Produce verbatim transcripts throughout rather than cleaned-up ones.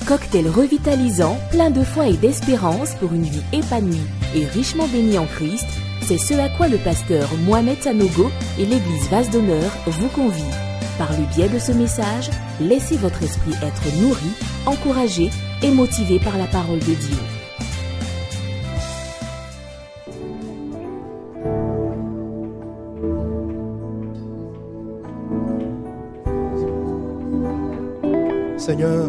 Cocktail revitalisant, plein de foi et d'espérance pour une vie épanouie et richement bénie en Christ, c'est ce à quoi le pasteur Mohamed Sanogo et l'église Vase d'Honneur vous convient. Par le biais de ce message, laissez votre esprit être nourri, encouragé et motivé par la parole de Dieu. Seigneur,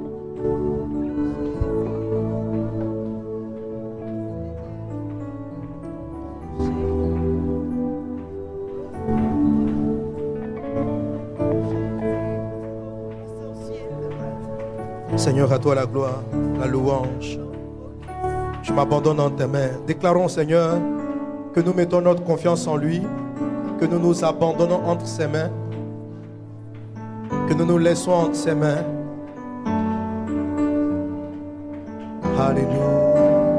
Seigneur, à toi la gloire, la louange. Je m'abandonne en tes mains. Déclarons, Seigneur, que nous mettons notre confiance en lui, que nous nous abandonnons entre ses mains, que nous nous laissons entre ses mains. Alléluia.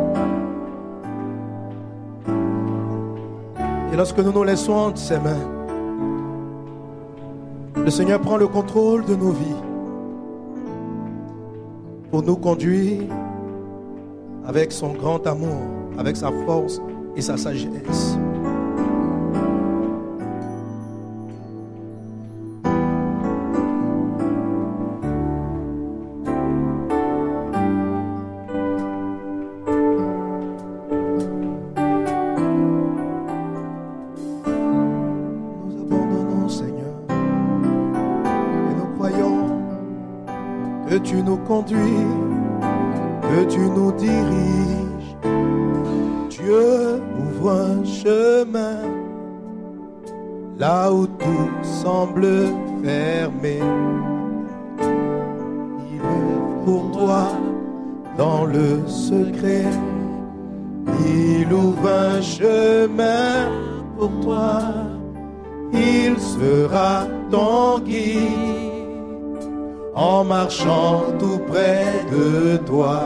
Et lorsque nous nous laissons entre ses mains, le Seigneur prend le contrôle de nos vies pour nous conduire avec son grand amour, avec sa force et sa sagesse. Conduis, que tu nous diriges. Dieu ouvre un chemin là où tout semble fermé. Il est pour toi dans le secret. Il ouvre un chemin pour toi. Il sera ton guide en marchant tout près de toi.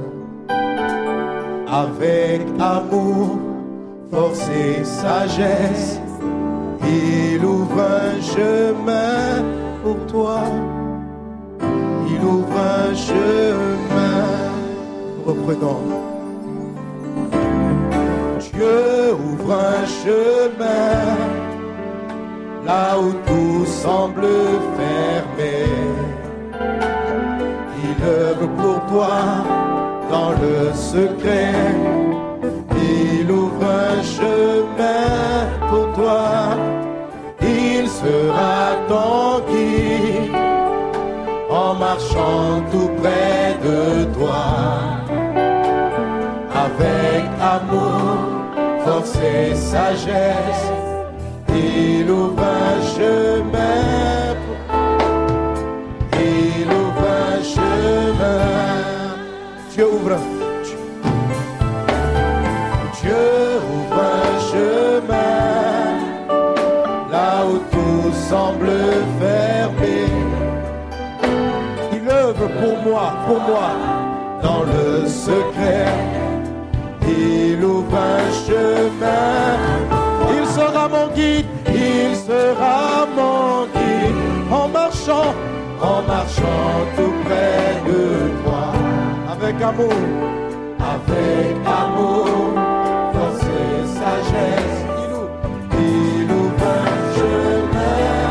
Avec amour, force et sagesse, il ouvre un chemin pour toi. Il ouvre un chemin. Reprenons. Dieu ouvre un chemin là où tout semble fermé. Il œuvre pour toi dans le secret. Il ouvre un chemin pour toi. Il sera ton guide en marchant tout près de toi. Avec amour, force et sagesse, il ouvre un chemin pour Il ouvre un chemin. Dieu ouvre. Dieu ouvre un chemin là où tout semble fermé. Il œuvre pour moi, pour moi, dans le secret. Il ouvre un chemin. Il sera mon guide, il sera mon guide en marchant. En marchant tout près de toi, avec amour, avec amour, force et sagesse, il ouvre, il ouvre un chemin,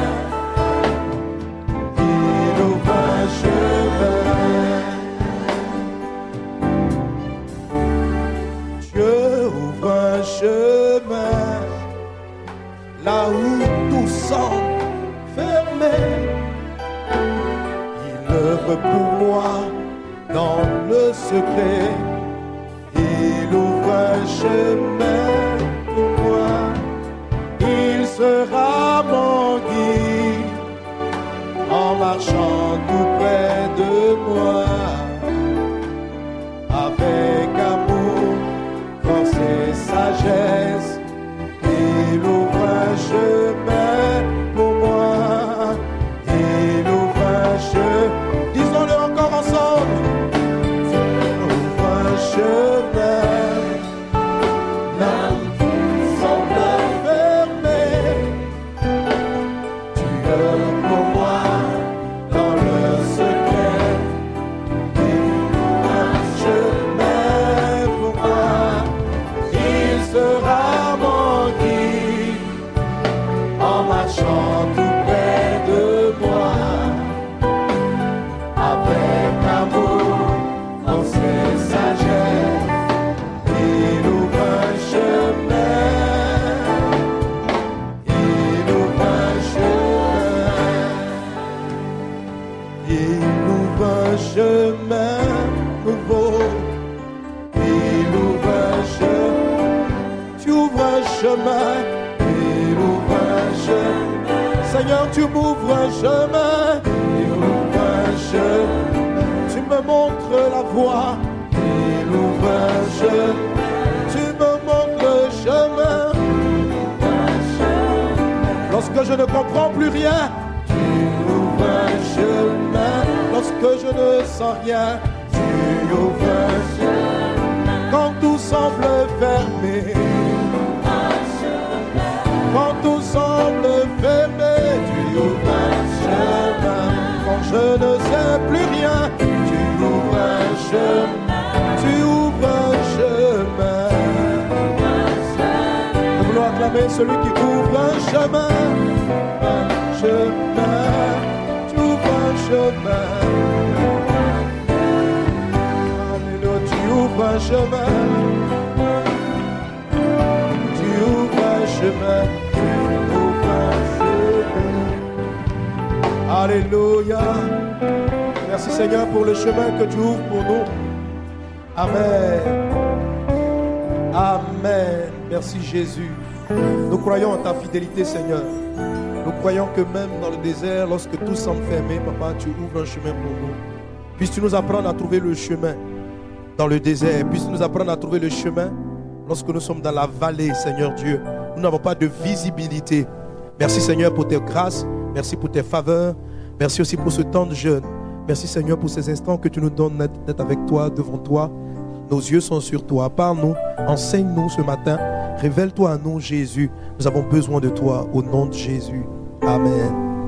il ouvre un chemin. Dieu ouvre un chemin là où tout semble fermé. Œuvre pour moi dans le secret. Il ouvre un chemin pour moi. Il sera mon guide en marchant tout près de moi. Avec amour, force et sagesse, il ouvre un chemin pour moi. Il ouvre un chemin. Disons-le encore ensemble. Il ouvre un chemin là où tout semble fermé. Tu œuvres pour moi dans le secret. chemin. Il ouvre un chemin. Seigneur, tu m'ouvres un chemin. Il ouvre un chemin. Tu me montres la voie. Il ouvre un chemin. Tu me montres le chemin. Lorsque je ne comprends plus rien, tu ouvres un chemin. Lorsque je ne sens rien, tu ouvres un chemin. Quand tout semble fermé, quand tout semble fermé, tu ouvres un chemin. Quand je ne sais plus rien, tu ouvres un chemin. Tu ouvres un chemin. Nous voulons acclamer celui qui ouvre un chemin. Un chemin. Tu ouvres un chemin. Alléluia, tu ouvres un chemin. Tu ouvres un chemin. Tu ouvres un chemin. Alléluia. Merci Seigneur pour le chemin que tu ouvres pour nous. Amen. Amen. Merci Jésus. Nous croyons en ta fidélité Seigneur. Nous croyons que même dans le désert, lorsque tout semble fermé, Papa, tu ouvres un chemin pour nous. Puisses-tu nous apprendre à trouver le chemin dans le désert. Puisses-tu nous apprendre à trouver le chemin lorsque nous sommes dans la vallée, Seigneur Dieu. Nous n'avons pas de visibilité. Merci Seigneur pour tes grâces. Merci pour tes faveurs. Merci aussi pour ce temps de jeûne. Merci Seigneur pour ces instants que tu nous donnes d'être avec toi, devant toi. Nos yeux sont sur toi. Parle-nous, enseigne-nous ce matin. Révèle-toi à nous, Jésus. Nous avons besoin de toi au nom de Jésus. Amen.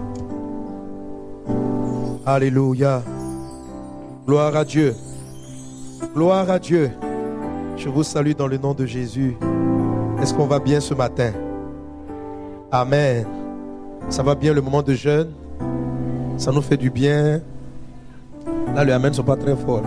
Alléluia. Gloire à Dieu. Gloire à Dieu. Je vous salue dans le nom de Jésus. Est-ce qu'on va bien ce matin? Amen. Ça va bien le moment de jeûne? Ça nous fait du bien. Là, les amen ne sont pas très forts.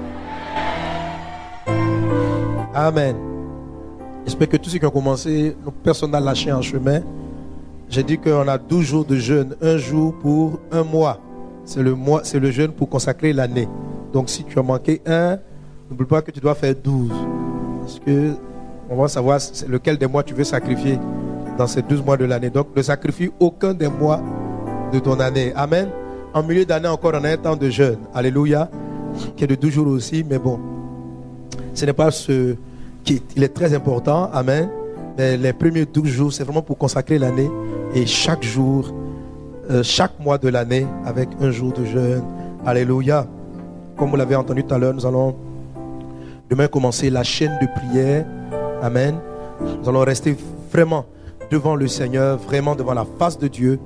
Amen. J'espère que tous ceux qui ont commencé, personne n'a lâché en chemin. J'ai dit qu'on a douze jours de jeûne, un jour pour un mois. C'est le mois, c'est le jeûne pour consacrer l'année. Donc si tu as manqué un, n'oublie pas que tu dois faire douze. Parce que on va savoir lequel des mois tu veux sacrifier dans ces douze mois de l'année. Donc ne sacrifie aucun des mois de ton année. Amen. En milieu d'année encore, on a un temps de jeûne. Alléluia. Qui est de douze jours aussi, mais bon. Ce n'est pas ce qui il est très important. Amen. Mais les premiers douze jours, c'est vraiment pour consacrer l'année. Et chaque jour, euh, chaque mois de l'année, avec un jour de jeûne. Alléluia. Comme vous l'avez entendu tout à l'heure, nous allons demain commencer la chaîne de prière. Amen. Nous allons rester vraiment devant le Seigneur, vraiment devant la face de Dieu.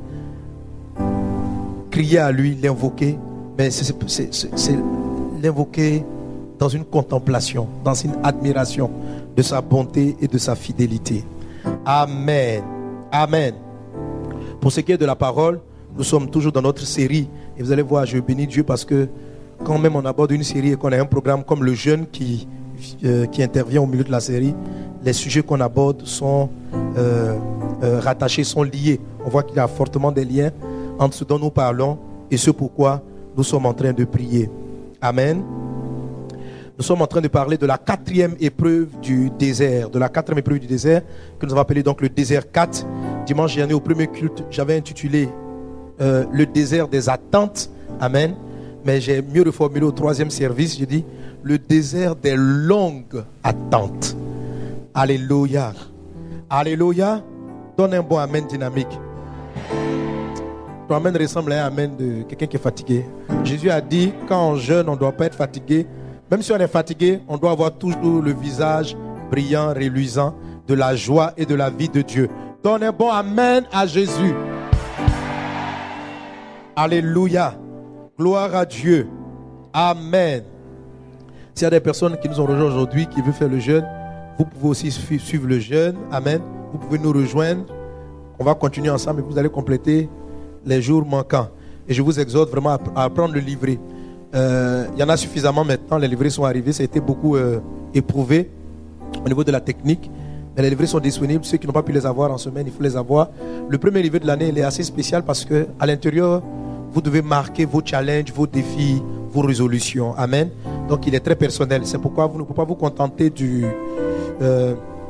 Crier à lui, l'invoquer. Mais c'est, c'est, c'est, c'est l'invoquer dans une contemplation, dans une admiration de sa bonté et de sa fidélité. Amen. Amen. Pour ce qui est de la parole, nous sommes toujours dans notre série. Et vous allez voir, je bénis Dieu parce que quand même on aborde une série et qu'on a un programme comme le jeûne qui, euh, qui intervient au milieu de la série, les sujets qu'on aborde sont euh, euh, rattachés, sont liés. On voit qu'il y a fortement des liens entre ce dont nous parlons et ce pourquoi nous sommes en train de prier. Amen. Nous sommes en train de parler de la quatrième épreuve du désert, de la quatrième épreuve du désert, que nous avons appelé donc le désert quatre. Dimanche dernier, au premier culte, j'avais intitulé euh, le désert des attentes. Amen. Mais j'ai mieux reformulé au troisième service, j'ai dit le désert des longues attentes. Alléluia. Alléluia. Donne un bon amen dynamique. Ton amen ressemble à un amen de quelqu'un qui est fatigué. Jésus a dit, quand on jeûne, on ne doit pas être fatigué. Même si on est fatigué, on doit avoir toujours le visage brillant, reluisant de la joie et de la vie de Dieu. Donne un bon amen à Jésus. Alléluia. Gloire à Dieu. Amen. S'il y a des personnes qui nous ont rejoints aujourd'hui, qui veulent faire le jeûne, vous pouvez aussi suivre le jeûne. Amen. Vous pouvez nous rejoindre. On va continuer ensemble et vous allez compléter les jours manquants. Et je vous exhorte vraiment à prendre le livret. Euh, il y en a suffisamment maintenant. Les livrets sont arrivés. Ça a été beaucoup euh, éprouvé au niveau de la technique. Mais les livrets sont disponibles. Ceux qui n'ont pas pu les avoir en semaine, il faut les avoir. Le premier livret de l'année, il est assez spécial parce qu'à l'intérieur, vous devez marquer vos challenges, vos défis, vos résolutions. Amen. Donc il est très personnel. C'est pourquoi vous ne pouvez pas vous contenter du, euh,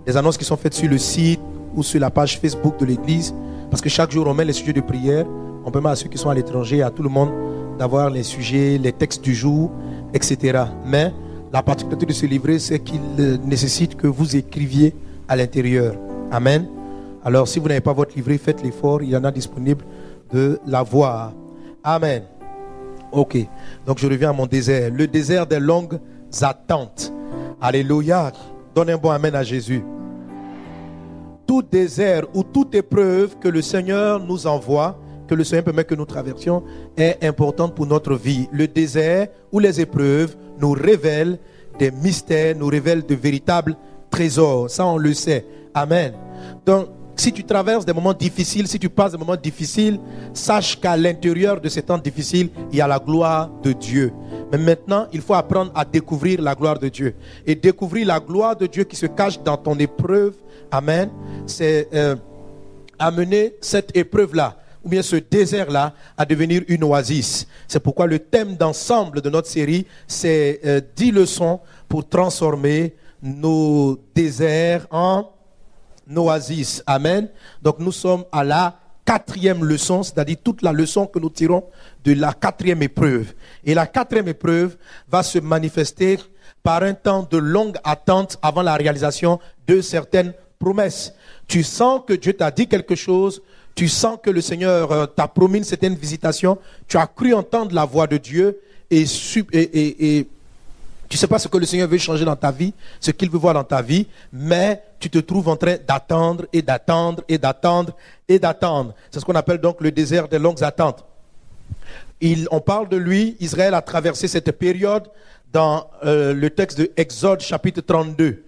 des annonces qui sont faites sur le site ou sur la page Facebook de l'église. Parce que chaque jour, on met les sujets de prière. On permet à ceux qui sont à l'étranger, à tout le monde, d'avoir les sujets, les textes du jour, et cetera. Mais la particularité de ce livret, c'est qu'il nécessite que vous écriviez à l'intérieur. Amen. Alors, si vous n'avez pas votre livret, faites l'effort. Il y en a disponible de l'avoir. Amen. Ok. Donc, je reviens à mon désert. Le désert des longues attentes. Alléluia. Donne un bon amen à Jésus. Tout désert ou toute épreuve que le Seigneur nous envoie, que le Seigneur permet que nous traversions, est importante pour notre vie. Le désert ou les épreuves nous révèlent des mystères, nous révèlent de véritables trésors. Ça, on le sait. Amen. Donc, si tu traverses des moments difficiles, si tu passes des moments difficiles, sache qu'à l'intérieur de ces temps difficiles, il y a la gloire de Dieu. Mais maintenant, il faut apprendre à découvrir la gloire de Dieu. Et découvrir la gloire de Dieu qui se cache dans ton épreuve, amen, c'est euh, amener cette épreuve-là, ou bien ce désert-là, à devenir une oasis. C'est pourquoi le thème d'ensemble de notre série, c'est euh, dix leçons pour transformer nos déserts en oasis. Amen. Donc nous sommes à la quatrième leçon, c'est-à-dire toute la leçon que nous tirons de la quatrième épreuve. Et la quatrième épreuve va se manifester par un temps de longue attente avant la réalisation de certaines promesses. Tu sens que Dieu t'a dit quelque chose, tu sens que le Seigneur euh, t'a promis une certaine visitation, tu as cru entendre la voix de Dieu et, et, et, et tu ne sais pas ce que le Seigneur veut changer dans ta vie, ce qu'il veut voir dans ta vie, mais tu te trouves en train d'attendre et d'attendre et d'attendre et d'attendre. C'est ce qu'on appelle donc le désert des longues attentes. Il, on parle de lui, Israël a traversé cette période dans euh, le texte de Exode chapitre trente-deux.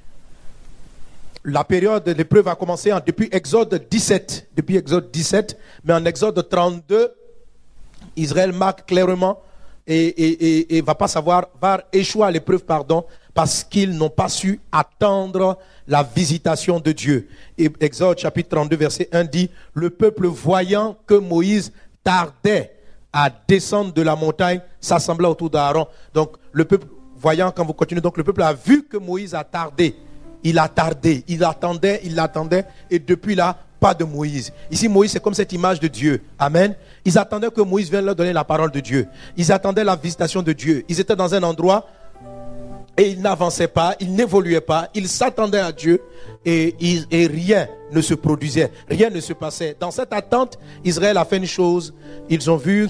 La période de l'épreuve a commencé en, depuis Exode dix-sept, depuis Exode dix-sept, mais en Exode trente-deux, Israël marque clairement et, et, et, et va pas savoir, va échouer à l'épreuve, pardon, parce qu'ils n'ont pas su attendre la visitation de Dieu. Et Exode chapitre trente-deux, verset un dit, le peuple voyant que Moïse tardait à descendre de la montagne, s'assembla autour d'Aaron. Donc le peuple voyant, quand vous continuez, donc le peuple a vu que Moïse a tardé. Il a tardé, il attendait, il attendait, et depuis là, pas de Moïse. Ici, Moïse, c'est comme cette image de Dieu. Amen. Ils attendaient que Moïse vienne leur donner la parole de Dieu. Ils attendaient la visitation de Dieu. Ils étaient dans un endroit et ils n'avançaient pas, ils n'évoluaient pas, ils s'attendaient à Dieu et, ils, et rien ne se produisait, rien ne se passait. Dans cette attente, Israël a fait une chose. Ils ont vu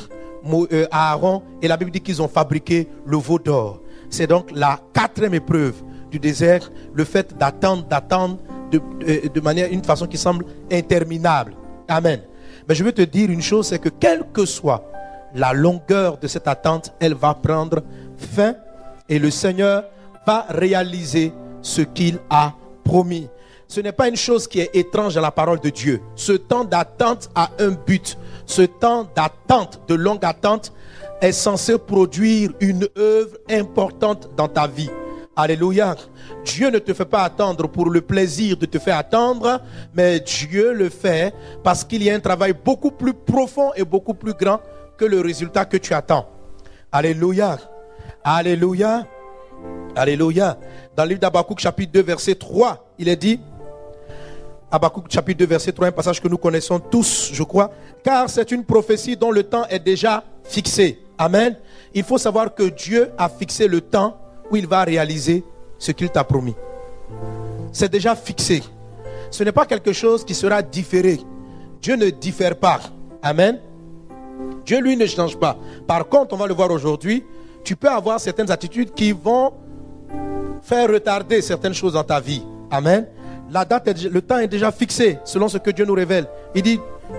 Aaron et la Bible dit qu'ils ont fabriqué le veau d'or. C'est donc la quatrième épreuve du désert, le fait d'attendre, d'attendre de, de, de manière, une façon qui semble interminable. Amen. Mais je veux te dire une chose, c'est que quelle que soit la longueur de cette attente, elle va prendre fin et le Seigneur va réaliser ce qu'il a promis. Ce n'est pas une chose qui est étrange à la parole de Dieu. Ce temps d'attente a un but. Ce temps d'attente, de longue attente, est censé produire une œuvre importante dans ta vie. Alléluia. Dieu ne te fait pas attendre pour le plaisir de te faire attendre, mais Dieu le fait parce qu'il y a un travail beaucoup plus profond et beaucoup plus grand que le résultat que tu attends. Alléluia. Alléluia. Alléluia. Dans le livre d'Habakkuk chapitre deux verset trois, il est dit, Habakkuk chapitre deux verset trois, un passage que nous connaissons tous, je crois, car c'est une prophétie dont le temps est déjà fixé. Amen. Il faut savoir que Dieu a fixé le temps où il va réaliser ce qu'il t'a promis. C'est déjà fixé. Ce n'est pas quelque chose qui sera différé. Dieu ne diffère pas. Amen. Dieu, lui, ne change pas. Par contre, on va le voir aujourd'hui, tu peux avoir certaines attitudes qui vont faire retarder certaines choses dans ta vie. Amen. La date, est, le temps est déjà fixé selon ce que Dieu nous révèle. Il dit,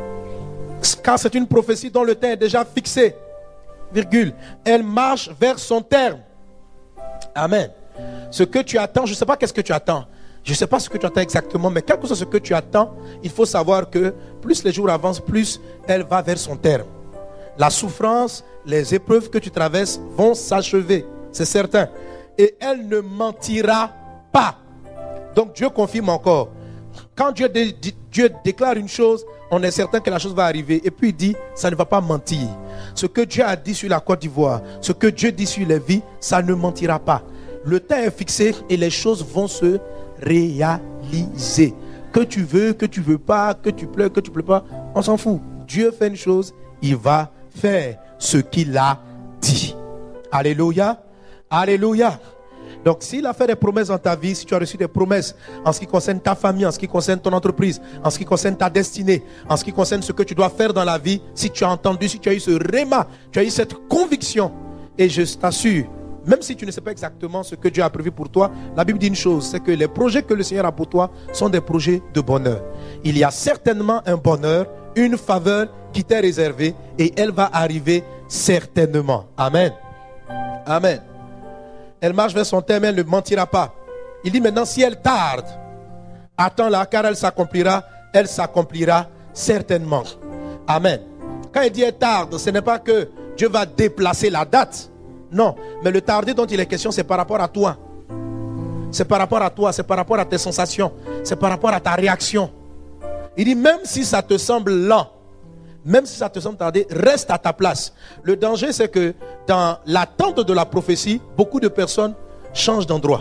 car c'est une prophétie dont le temps est déjà fixé. Virgule. Elle marche vers son terme. Amen. Ce que tu attends, je ne sais pas qu'est-ce que tu attends. Je ne sais pas ce que tu attends exactement, mais quel que soit ce que tu attends, il faut savoir que plus les jours avancent, plus elle va vers son terme. La souffrance, les épreuves que tu traverses vont s'achever, c'est certain. Et elle ne mentira pas. Donc Dieu confirme encore. Quand Dieu, dé, Dieu déclare une chose, on est certain que la chose va arriver. Et puis il dit, ça ne va pas mentir. Ce que Dieu a dit sur la Côte d'Ivoire, ce que Dieu dit sur les vies, ça ne mentira pas. Le temps est fixé et les choses vont se réaliser. réalisé. Que tu veux, que tu veux pas, que tu pleures, que tu pleures pas, on s'en fout. Dieu fait une chose, il va faire ce qu'il a dit. Alléluia. Alléluia. Donc s'il a fait des promesses dans ta vie, si tu as reçu des promesses en ce qui concerne ta famille, en ce qui concerne ton entreprise, en ce qui concerne ta destinée, en ce qui concerne ce que tu dois faire dans la vie, si tu as entendu, si tu as eu ce réma, tu as eu cette conviction, et je t'assure, même si tu ne sais pas exactement ce que Dieu a prévu pour toi, la Bible dit une chose, c'est que les projets que le Seigneur a pour toi sont des projets de bonheur. Il y a certainement un bonheur, une faveur qui t'est réservée, et elle va arriver certainement. Amen. Amen. Elle marche vers son terme, elle ne mentira pas. Il dit maintenant, si elle tarde, attends-la, car elle s'accomplira, elle s'accomplira certainement. Amen. Quand il dit elle tarde, ce n'est pas que Dieu va déplacer la date. Non, mais le tarder dont il est question, c'est par rapport à toi. C'est par rapport à toi, c'est par rapport à tes sensations, c'est par rapport à ta réaction. Il dit, même si ça te semble lent, même si ça te semble tardé, reste à ta place. Le danger, c'est que dans l'attente de la prophétie, beaucoup de personnes changent d'endroit.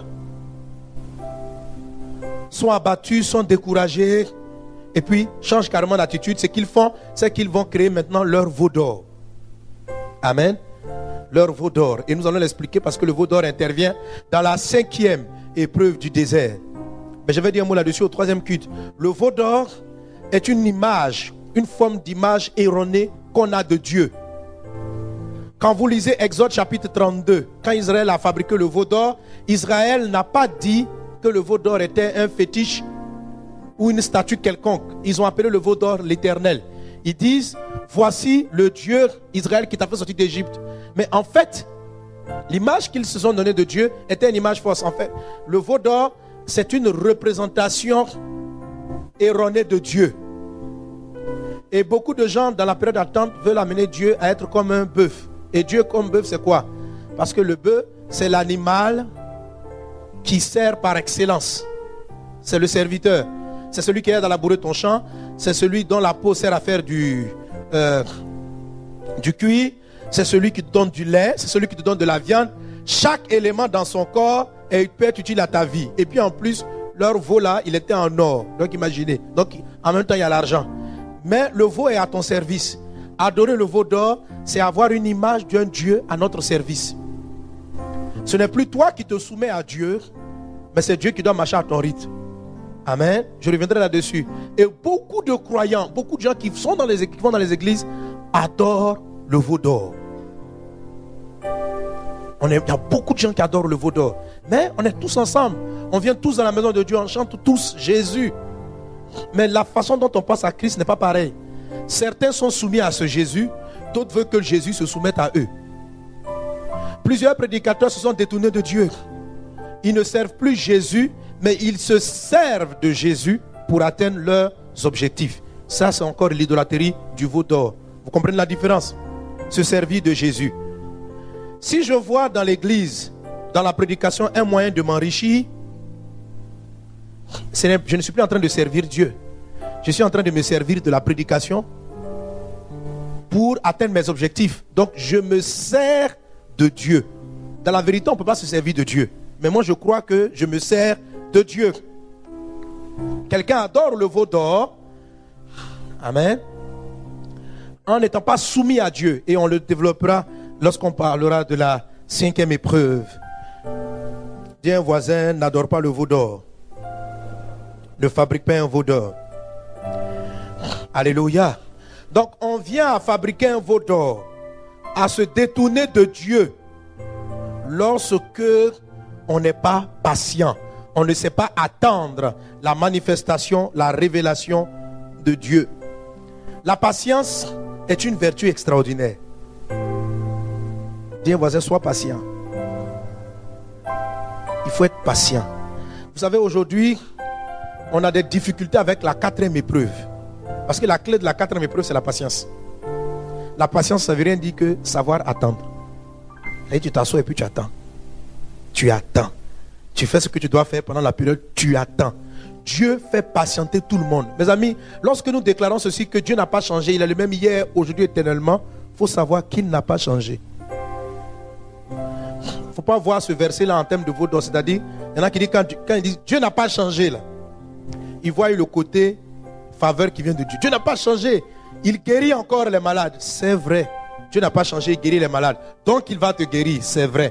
Sont abattus, sont découragés, et puis changent carrément d'attitude. Ce qu'ils font, c'est qu'ils vont créer maintenant leur veau d'or. Amen. Leur veau d'or. Et nous allons l'expliquer parce que le veau d'or intervient dans la cinquième épreuve du désert. Mais je vais dire un mot là-dessus au troisième culte. Le veau d'or est une image, une forme d'image erronée qu'on a de Dieu. Quand vous lisez Exode chapitre trente-deux, quand Israël a fabriqué le veau d'or, Israël n'a pas dit que le veau d'or était un fétiche ou une statue quelconque. Ils ont appelé le veau d'or l'Éternel. Ils disent, voici le Dieu Israël qui t'a fait sortir d'Égypte. Mais en fait, l'image qu'ils se sont donnée de Dieu était une image fausse. En fait, le veau d'or, c'est une représentation erronée de Dieu. Et beaucoup de gens dans la période d'attente veulent amener Dieu à être comme un bœuf. Et Dieu comme bœuf, c'est quoi? Parce que le bœuf, c'est l'animal qui sert par excellence. C'est le serviteur. C'est celui qui est dans la bourrée de ton champ. C'est celui dont la peau sert à faire du, euh, du cuir. C'est celui qui te donne du lait. C'est celui qui te donne de la viande. Chaque élément dans son corps peut être utile à ta vie. Et puis en plus, leur veau là, il était en or. Donc imaginez. Donc en même temps, il y a l'argent. Mais le veau est à ton service. Adorer le veau d'or, c'est avoir une image d'un Dieu à notre service. Ce n'est plus toi qui te soumets à Dieu, mais c'est Dieu qui doit marcher à ton rythme. Amen. Je reviendrai là-dessus. Et beaucoup de croyants, beaucoup de gens qui, sont dans les, qui vont dans les églises, adorent le veau d'or. On est, il y a beaucoup de gens qui adorent le veau d'or. Mais on est tous ensemble. On vient tous dans la maison de Dieu, on chante tous Jésus. Mais la façon dont on passe à Christ n'est pas pareille. Certains sont soumis à ce Jésus, d'autres veulent que Jésus se soumette à eux. Plusieurs prédicateurs se sont détournés de Dieu. Ils ne servent plus Jésus, mais ils se servent de Jésus pour atteindre leurs objectifs. Ça, c'est encore l'idolâtrie du veau d'or. Vous comprenez la différence? Se servir de Jésus. Si je vois dans l'église, dans la prédication, un moyen de m'enrichir, je ne suis plus en train de servir Dieu. Je suis en train de me servir de la prédication pour atteindre mes objectifs. Donc je me sers de Dieu. Dans la vérité, on ne peut pas se servir de Dieu. Mais moi je crois que je me sers de Dieu. Quelqu'un adore le veau d'or. Amen. En n'étant pas soumis à Dieu. Et on le développera lorsqu'on parlera de la cinquième épreuve. Dis un voisin, n'adore pas le veau d'or. Ne fabrique pas un veau d'or. Alléluia. Donc on vient à fabriquer un veau d'or, à se détourner de Dieu lorsque on n'est pas patient. On ne sait pas attendre la manifestation, la révélation de Dieu. La patience est une vertu extraordinaire. Dis un voisin, sois patient. Il faut être patient. Vous savez, aujourd'hui, on a des difficultés avec la quatrième épreuve. Parce que la clé de la quatrième épreuve, c'est la patience. La patience, ça ne veut rien dire que savoir attendre. Et tu t'assois et puis tu attends. Tu attends. Tu fais ce que tu dois faire pendant la période, tu attends. Dieu fait patienter tout le monde. Mes amis, lorsque nous déclarons ceci, que Dieu n'a pas changé, il est le même hier, aujourd'hui, éternellement, il faut savoir qu'il n'a pas changé. Il ne faut pas voir ce verset-là en termes de veau d'or. C'est-à-dire, il y en a qui disent, quand, quand ils disent Dieu n'a pas changé, là. ils voient le côté faveur qui vient de Dieu. Dieu n'a pas changé. Il guérit encore les malades. C'est vrai. Dieu n'a pas changé, il guérit les malades. Donc il va te guérir, c'est vrai.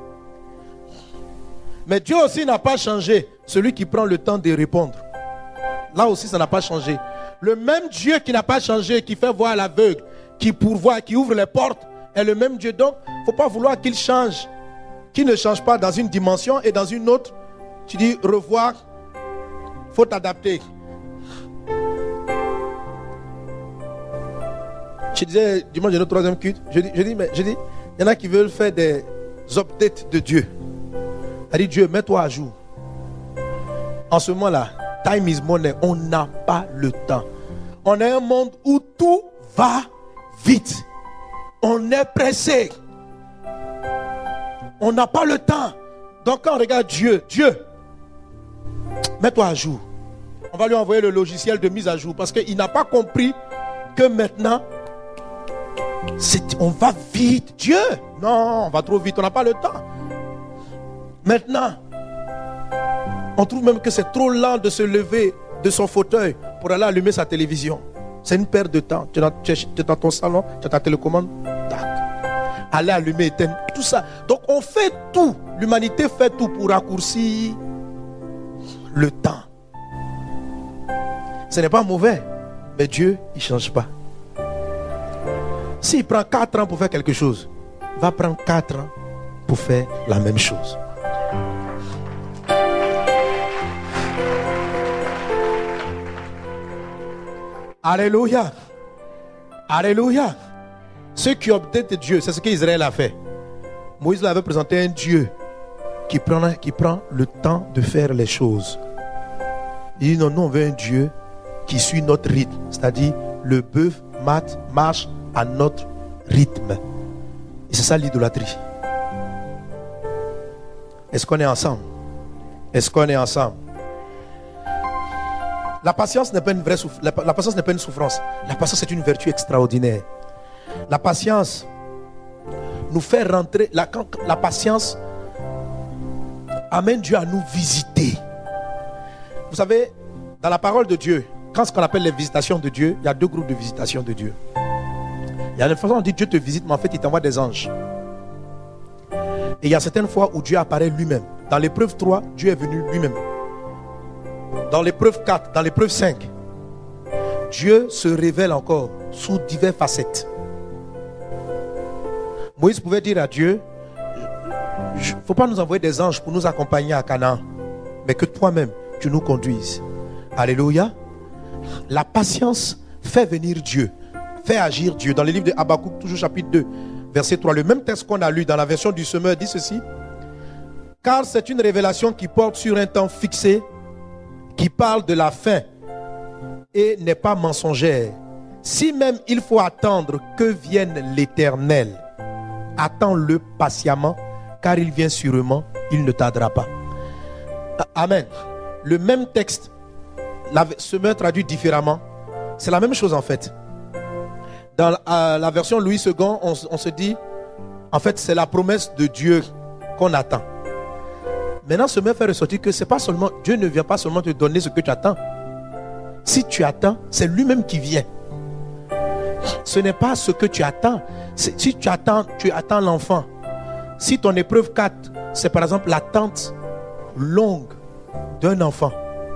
Mais Dieu aussi n'a pas changé. Celui qui prend le temps de répondre. Là aussi, ça n'a pas changé. Le même Dieu qui n'a pas changé, qui fait voir l'aveugle, qui pourvoit, qui ouvre les portes, est le même Dieu. Donc, il ne faut pas vouloir qu'il change. Qu'il ne change pas dans une dimension et dans une autre. Tu dis revoir, il faut t'adapter. Je disais dimanche de notre troisième culte, je dis, je dis, mais je dis, il y en a qui veulent faire des updates de Dieu. Elle dit, Dieu, mets-toi à jour. En ce moment-là, time is money, on n'a pas le temps. On est un monde où tout va vite. On est pressé. On n'a pas le temps. Donc quand on regarde Dieu, Dieu, mets-toi à jour. On va lui envoyer le logiciel de mise à jour parce qu'il n'a pas compris que maintenant, c'est, on va vite. Dieu, non, on va trop vite, on n'a pas le temps. Maintenant, on trouve même que c'est trop lent de se lever de son fauteuil pour aller allumer sa télévision. C'est une perte de temps. Tu es dans ton salon, tu as ta télécommande, tac. Aller allumer, éteindre, tout ça. Donc on fait tout. L'humanité fait tout pour raccourcir le temps. Ce n'est pas mauvais, mais Dieu, il ne change pas. S'il prend quatre ans pour faire quelque chose, il va prendre quatre ans pour faire la même chose. Alléluia. Alléluia. Ceux qui obéissent Dieu, c'est ce qu'Israël a fait. Moïse avait présenté un Dieu qui prend, qui prend le temps de faire les choses. Il dit non, nous on veut un Dieu qui suit notre rythme. C'est-à-dire le bœuf marche à notre rythme. Et c'est ça l'idolâtrie. Est-ce qu'on est ensemble? Est-ce qu'on est ensemble? La patience n'est pas une vraie souffrance. La, la patience n'est pas une souffrance. La patience est une vertu extraordinaire. La patience nous fait rentrer. La, la patience amène Dieu à nous visiter. Vous savez, dans la parole de Dieu, quand ce qu'on appelle les visitations de Dieu, il y a deux groupes de visitations de Dieu. Il y a une façon on dit Dieu te visite, mais en fait il t'envoie des anges. Et il y a certaines fois où Dieu apparaît lui-même. Dans l'épreuve trois, Dieu est venu lui-même. Dans l'épreuve quatre, dans l'épreuve cinq, Dieu se révèle encore sous diverses facettes. Moïse pouvait dire à Dieu, il ne faut pas nous envoyer des anges pour nous accompagner à Canaan, mais que toi-même tu nous conduises. Alléluia. La patience fait venir Dieu, fait agir Dieu. Dans le livre de Habakkuk, toujours chapitre deux, verset trois, le même texte qu'on a lu dans la version du semeur dit ceci: car c'est une révélation qui porte sur un temps fixé, qui parle de la fin et n'est pas mensongère. Si même il faut attendre que vienne l'Éternel, attends-le patiemment, car il vient sûrement, il ne tardera pas. Amen. Le même texte, la semeur traduit différemment, c'est la même chose en fait. Dans la, la version Louis second, on, on se dit, en fait, c'est la promesse de Dieu qu'on attend. Maintenant, ce me fait ressortir que c'est pas seulement, Dieu ne vient pas seulement te donner ce que tu attends. Si tu attends, c'est lui-même qui vient. Ce n'est pas ce que tu attends. Si tu attends, tu attends l'enfant. Si ton épreuve quatre, c'est par exemple l'attente longue d'un enfant,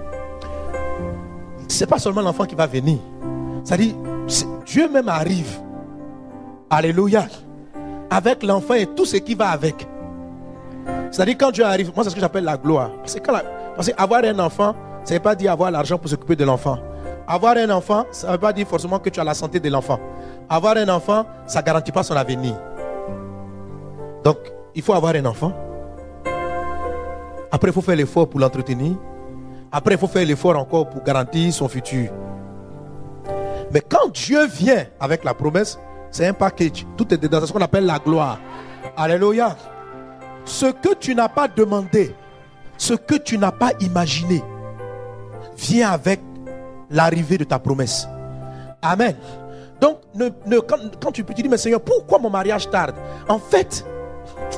c'est pas seulement l'enfant qui va venir. C'est-à-dire, Dieu même arrive. Alléluia. Avec l'enfant et tout ce qui va avec. C'est-à-dire quand Dieu arrive, moi c'est ce que j'appelle la gloire. Parce que, la, parce que avoir un enfant, ça ne veut pas dire avoir l'argent pour s'occuper de l'enfant. Avoir un enfant, ça ne veut pas dire forcément que tu as la santé de l'enfant. Avoir un enfant, ça ne garantit pas son avenir. Donc, il faut avoir un enfant. Après, il faut faire l'effort pour l'entretenir. Après, il faut faire l'effort encore pour garantir son futur. Mais quand Dieu vient avec la promesse, c'est un package. Tout est dans ce qu'on appelle la gloire. Alléluia. Ce que tu n'as pas demandé, ce que tu n'as pas imaginé, vient avec l'arrivée de ta promesse. Amen. Donc, ne, ne, quand, quand tu peux te dire, mais Seigneur, pourquoi mon mariage tarde? En fait,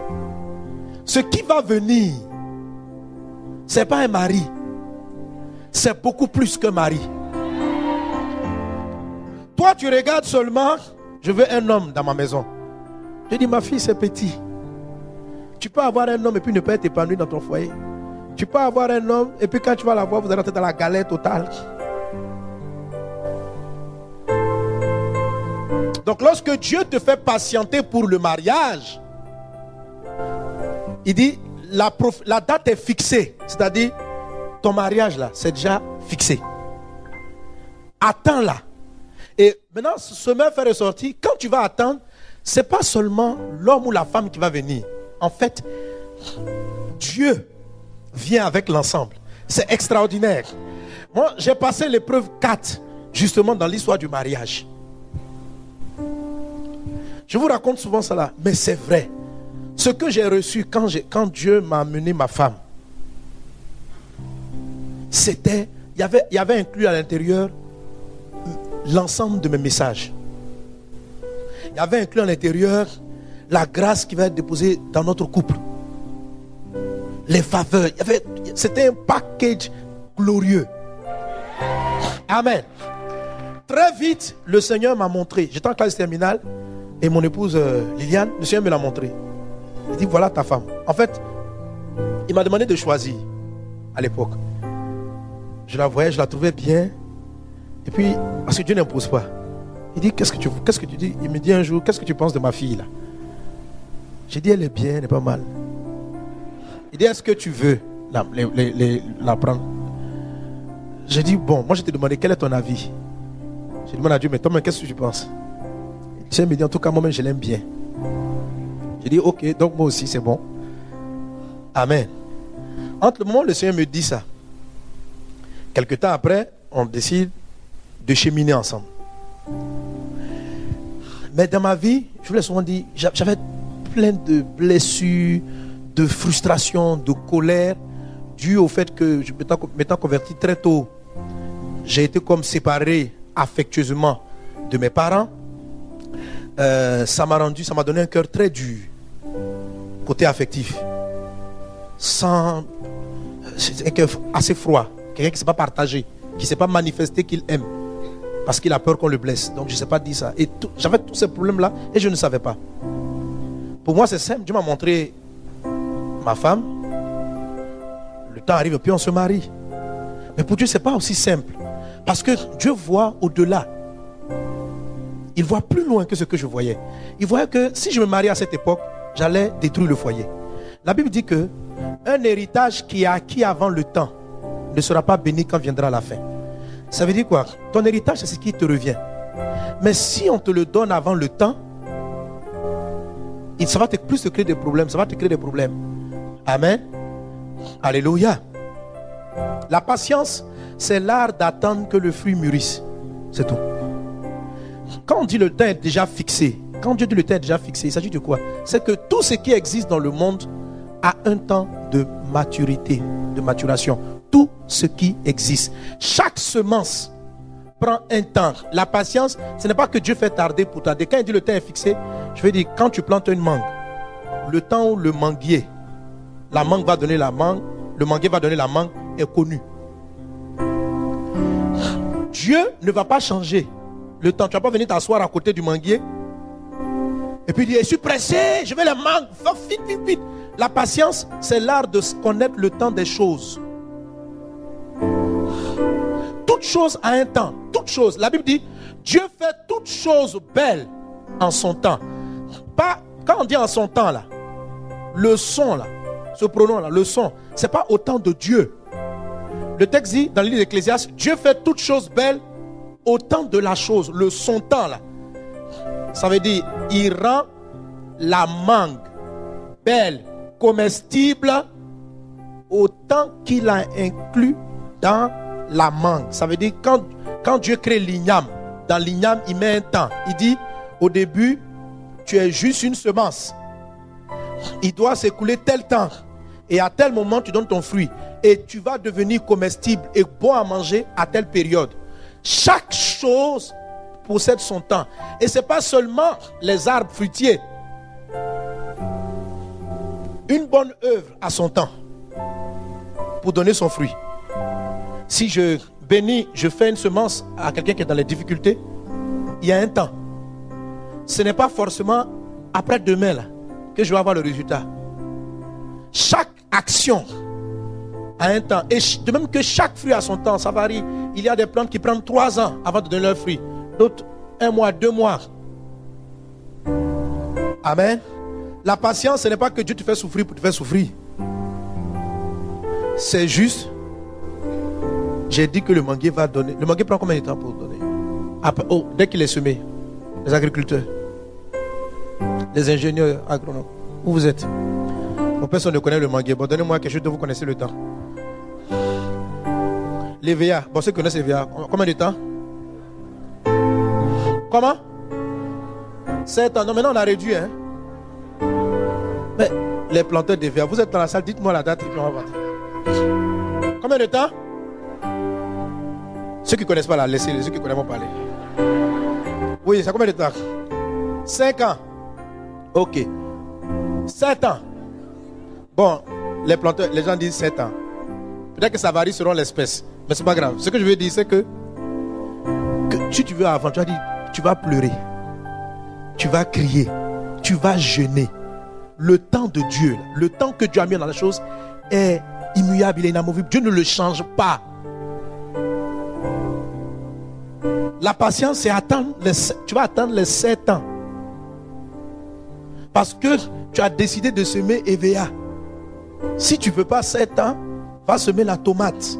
ce qui va venir, ce n'est pas un mari. c'est beaucoup plus qu'un mari. Toi, tu regardes seulement, je veux un homme dans ma maison. Je dis, ma fille, c'est petit. Tu peux avoir un homme et puis ne pas être épanoui dans ton foyer. Tu peux avoir un homme et puis quand tu vas l'avoir, vous allez rentrer dans la galère totale. Donc lorsque Dieu te fait patienter pour le mariage, il dit, la, prof, la date est fixée. C'est-à-dire, ton mariage là, c'est déjà fixé. Attends-la. Et maintenant, ce même fait ressortir, quand tu vas attendre, ce n'est pas seulement l'homme ou la femme qui va venir. En fait, Dieu vient avec l'ensemble. C'est extraordinaire. Moi, j'ai passé l'épreuve quatre, justement dans l'histoire du mariage. Je vous raconte souvent cela, mais c'est vrai. Ce que j'ai reçu quand, j'ai, quand Dieu m'a amené ma femme, c'était, il y avait, il y avait inclus à l'intérieur l'ensemble de mes messages. Il y avait inclus à l'intérieur la grâce qui va être déposée dans notre couple. Les faveurs. Il y avait, c'était un package glorieux. Amen. Très vite, le Seigneur m'a montré. J'étais en classe terminale et mon épouse euh, Liliane, le Seigneur me l'a montré. Il dit, voilà ta femme. En fait, il m'a demandé de choisir à l'époque. Je la voyais, je la trouvais bien. Et puis, parce que Dieu n'impose pas. Il dit, qu'est-ce que tu qu'est-ce que tu dis? Il me dit un jour, qu'est-ce que tu penses de ma fille là? J'ai dit, elle est bien, elle n'est pas mal. Il dit, est-ce que tu veux la, les, les, les, la prendre? J'ai dit, bon, moi je t'ai demandé, quel est ton avis? J'ai demandé à Dieu, mais toi, qu'est-ce que tu penses? Dieu me dit, en tout cas, moi-même, je l'aime bien. J'ai dit, ok, donc moi aussi, c'est bon. Amen. Entre le moment où le Seigneur me dit ça, quelque temps après, on décide de cheminer ensemble. Mais dans ma vie, je vous l'ai souvent dit, j'avais plein de blessures, de frustration, de colère, dû au fait que, m'étant converti très tôt, j'ai été comme séparé affectueusement de mes parents. Euh, ça m'a rendu, ça m'a donné un cœur très dur, côté affectif. Sans, c'est un cœur assez froid, quelqu'un qui ne sait pas partager, qui ne sait pas manifester qu'il aime, parce qu'il a peur qu'on le blesse. Donc je ne sais pas dire ça. Et tout, j'avais tous ces problèmes-là et je ne savais pas. Pour moi, c'est simple. Dieu m'a montré ma femme. Le temps arrive et puis on se marie. Mais pour Dieu, ce n'est pas aussi simple. Parce que Dieu voit au-delà. Il voit plus loin que ce que je voyais. Il voyait que si je me mariais à cette époque, j'allais détruire le foyer. La Bible dit que un héritage qui est acquis avant le temps ne sera pas béni quand viendra la fin. Ça veut dire quoi? Ton héritage, c'est ce qui te revient. Mais si on te le donne avant le temps, ça va te, plus te créer des problèmes. Ça va te créer des problèmes. Amen. Alléluia. La patience, c'est l'art d'attendre que le fruit mûrisse. C'est tout. Quand on dit le temps est déjà fixé, quand Dieu dit le temps est déjà fixé, il s'agit de quoi? C'est que tout ce qui existe dans le monde a un temps de maturité, de maturation. Tout ce qui existe. Chaque semence prend un temps. La patience, ce n'est pas que Dieu fait tarder pour tarder. Quand il dit le temps est fixé, je veux dire, quand tu plantes une mangue, le temps où le manguier, la mangue va donner la mangue, le manguier va donner la mangue, est connu. Dieu ne va pas changer le temps. Tu ne vas pas venir t'asseoir à côté du manguier et puis dire, je suis pressé, je vais les mangues, vite, vite, vite. La patience, c'est l'art de connaître le temps des choses. Toute chose a un temps. Toute chose. La Bible dit, Dieu fait toute chose belle en son temps. Pas, quand on dit en son temps là, le son là, ce pronom là, le son, c'est pas au temps de Dieu. Le texte dit dans le livre d'Ecclésiaste, Dieu fait toute chose belle au temps de la chose, le son temps là. Ça veut dire, il rend la mangue belle, comestible, au temps qu'il a inclus dans la mangue. Ça veut dire, quand, quand Dieu crée l'igname, dans l'igname, il met un temps. Il dit, au début, tu es juste une semence. Il doit s'écouler tel temps. Et à tel moment, tu donnes ton fruit. Et tu vas devenir comestible et bon à manger à telle période. Chaque chose possède son temps. Et ce n'est pas seulement les arbres fruitiers. Une bonne œuvre a son temps pour donner son fruit. Si je bénis, je fais une semence à quelqu'un qui est dans les difficultés, il y a un temps. Ce n'est pas forcément après demain là, que je vais avoir le résultat. Chaque action a un temps. Et de même que chaque fruit a son temps, ça varie. Il y a des plantes qui prennent trois ans avant de donner leurs fruits. D'autres, un mois, deux mois. Amen. La patience, ce n'est pas que Dieu te fait souffrir pour te faire souffrir. C'est juste, j'ai dit que le manguier va donner. Le manguier prend combien de temps pour donner? Après, oh, dès qu'il est semé, les agriculteurs, les ingénieurs agronomes, où vous êtes? Bon, personne ne connaît le manguier. Bon, donnez-moi quelque chose dont vous connaissez le temps. Les V A. Bon, ceux qui connaissent les V A, combien de temps? Comment? sept ans. Non, maintenant on a réduit, hein. Mais les planteurs de V A, vous êtes dans la salle, dites-moi la date et puis on va voir. Combien de temps? Ceux qui ne connaissent pas, là, laissez-les. Ceux qui connaissent, vont parler. Oui, c'est combien de temps? cinq ans. Ok. sept ans. Bon, les planteurs, les gens disent sept ans. Peut-être que ça varie selon l'espèce. Mais c'est pas grave. Ce que je veux dire, c'est que, que si tu veux avant, tu vas dire, tu vas pleurer. Tu vas crier. Tu vas jeûner. Le temps de Dieu, le temps que Dieu a mis dans la chose est immuable, il est inamovible. Dieu ne le change pas. La patience, c'est attendre les, tu vas attendre les sept ans. Parce que tu as décidé de semer E V A. Si tu ne veux pas sept ans, va semer la tomate.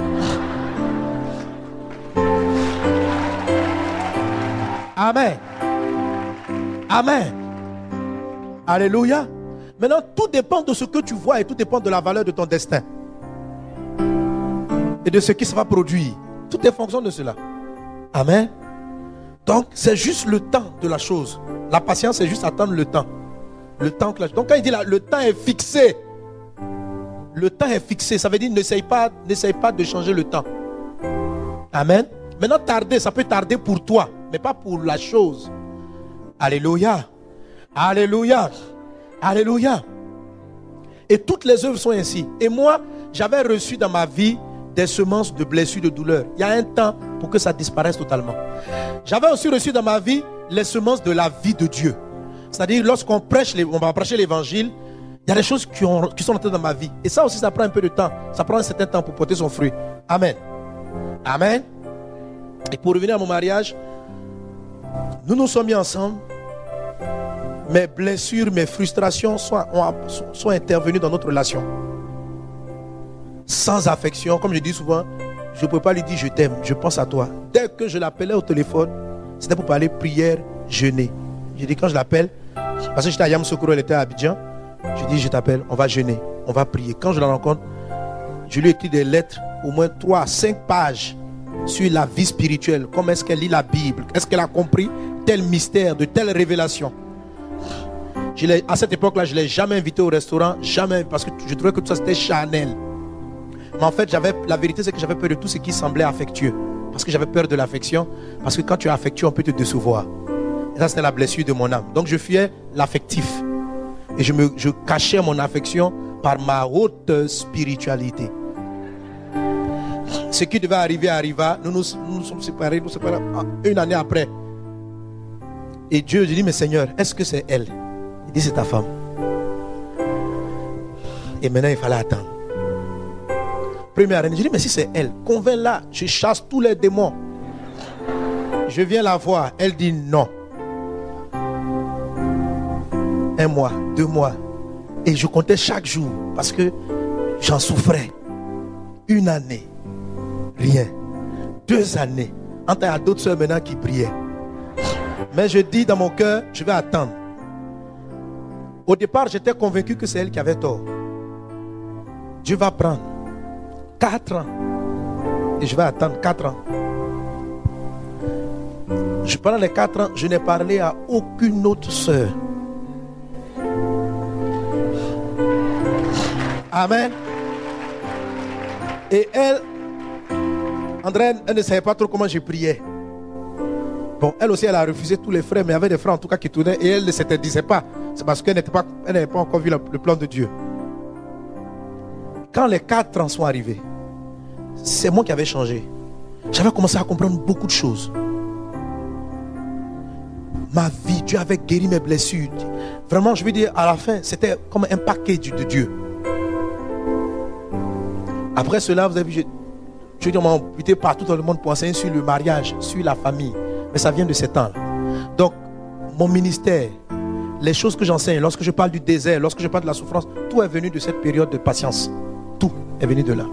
Amen. Amen. Alléluia. Maintenant, tout dépend de ce que tu vois et tout dépend de la valeur de ton destin. Et de ce qui se va produire. Tout est fonction de cela. Amen. Donc, c'est juste le temps de la chose. La patience, c'est juste attendre le temps. Le temps que la... Donc, quand il dit là, le temps est fixé. Le temps est fixé. Ça veut dire, n'essaye pas, n'essaye pas de changer le temps. Amen. Maintenant, tarder, ça peut tarder pour toi, mais pas pour la chose. Alléluia. Alléluia. Alléluia. Et toutes les œuvres sont ainsi. Et moi, j'avais reçu dans ma vie des semences de blessures, de douleurs. Il y a un temps pour que ça disparaisse totalement. J'avais aussi reçu dans ma vie les semences de la vie de Dieu. C'est-à-dire, lorsqu'on prêche, on va prêcher l'évangile, il y a des choses qui, ont, qui sont entrées dans ma vie. Et ça aussi, ça prend un peu de temps. Ça prend un certain temps pour porter son fruit. Amen. Amen. Et pour revenir à mon mariage, nous nous sommes mis ensemble. Mes blessures, mes frustrations sont, sont, sont intervenues dans notre relation. Sans affection, comme je dis souvent, je ne peux pas lui dire je t'aime, je pense à toi. Dès que je l'appelais au téléphone, c'était pour parler prière, jeûner. Je dis quand je l'appelle, parce que j'étais à Yamoussoukro, elle était à Abidjan, je dis je t'appelle, on va jeûner, on va prier. Quand je la rencontre, je lui écris des lettres, au moins trois à cinq pages sur la vie spirituelle. Comment est-ce qu'elle lit la Bible? Est-ce qu'elle a compris tel mystère, de telle révélation? Je à cette époque-là, je ne l'ai jamais invité au restaurant, jamais, parce que je trouvais que tout ça c'était charnel. Mais en fait, j'avais, la vérité c'est que j'avais peur de tout ce qui semblait affectueux. Parce que j'avais peur de l'affection. Parce que quand tu es affectueux, on peut te décevoir. Et ça, c'était la blessure de mon âme. Donc je fuyais l'affectif. Et je, me, je cachais mon affection par ma haute spiritualité. Ce qui devait arriver arriva. Nous nous, nous, nous sommes séparés, nous séparés une année après. Et Dieu, je dis, mais Seigneur, est-ce que c'est elle? Il dit, c'est ta femme. Et maintenant, il fallait attendre. Première année, je dis, mais si c'est elle, convainc-la, je chasse tous les démons. Je viens la voir, elle dit non. Un mois, deux mois. Et je comptais chaque jour, parce que j'en souffrais. Une année, rien. Deux années. Entre il y a d'autres soeurs maintenant qui priaient. Mais je dis dans mon cœur, je vais attendre. Au départ, j'étais convaincu que c'est elle qui avait tort. Dieu va prendre quatre ans. Et je vais attendre quatre ans. Je, pendant les quatre ans, je n'ai parlé à aucune autre sœur. Amen. Et elle, André, elle ne savait pas trop comment je priais. Bon, elle aussi, elle a refusé tous les frères, mais il y avait des frères en tout cas qui tournaient et elle ne s'interdisait pas. C'est parce qu'elle n'était pas, elle n'avait pas encore vu le, le plan de Dieu. Quand les quatre ans sont arrivés, c'est moi qui avais changé. J'avais commencé à comprendre beaucoup de choses. Ma vie, Dieu avait guéri mes blessures. Vraiment, je veux dire, à la fin, c'était comme un paquet de Dieu. Après cela, vous avez vu, je, je veux dire, on m'a amputé partout dans le monde pour enseigner sur le mariage, sur la famille. Mais ça vient de ces temps-là. Donc, mon ministère, les choses que j'enseigne, lorsque je parle du désert, lorsque je parle de la souffrance, tout est venu de cette période de patience. Tout est venu de là.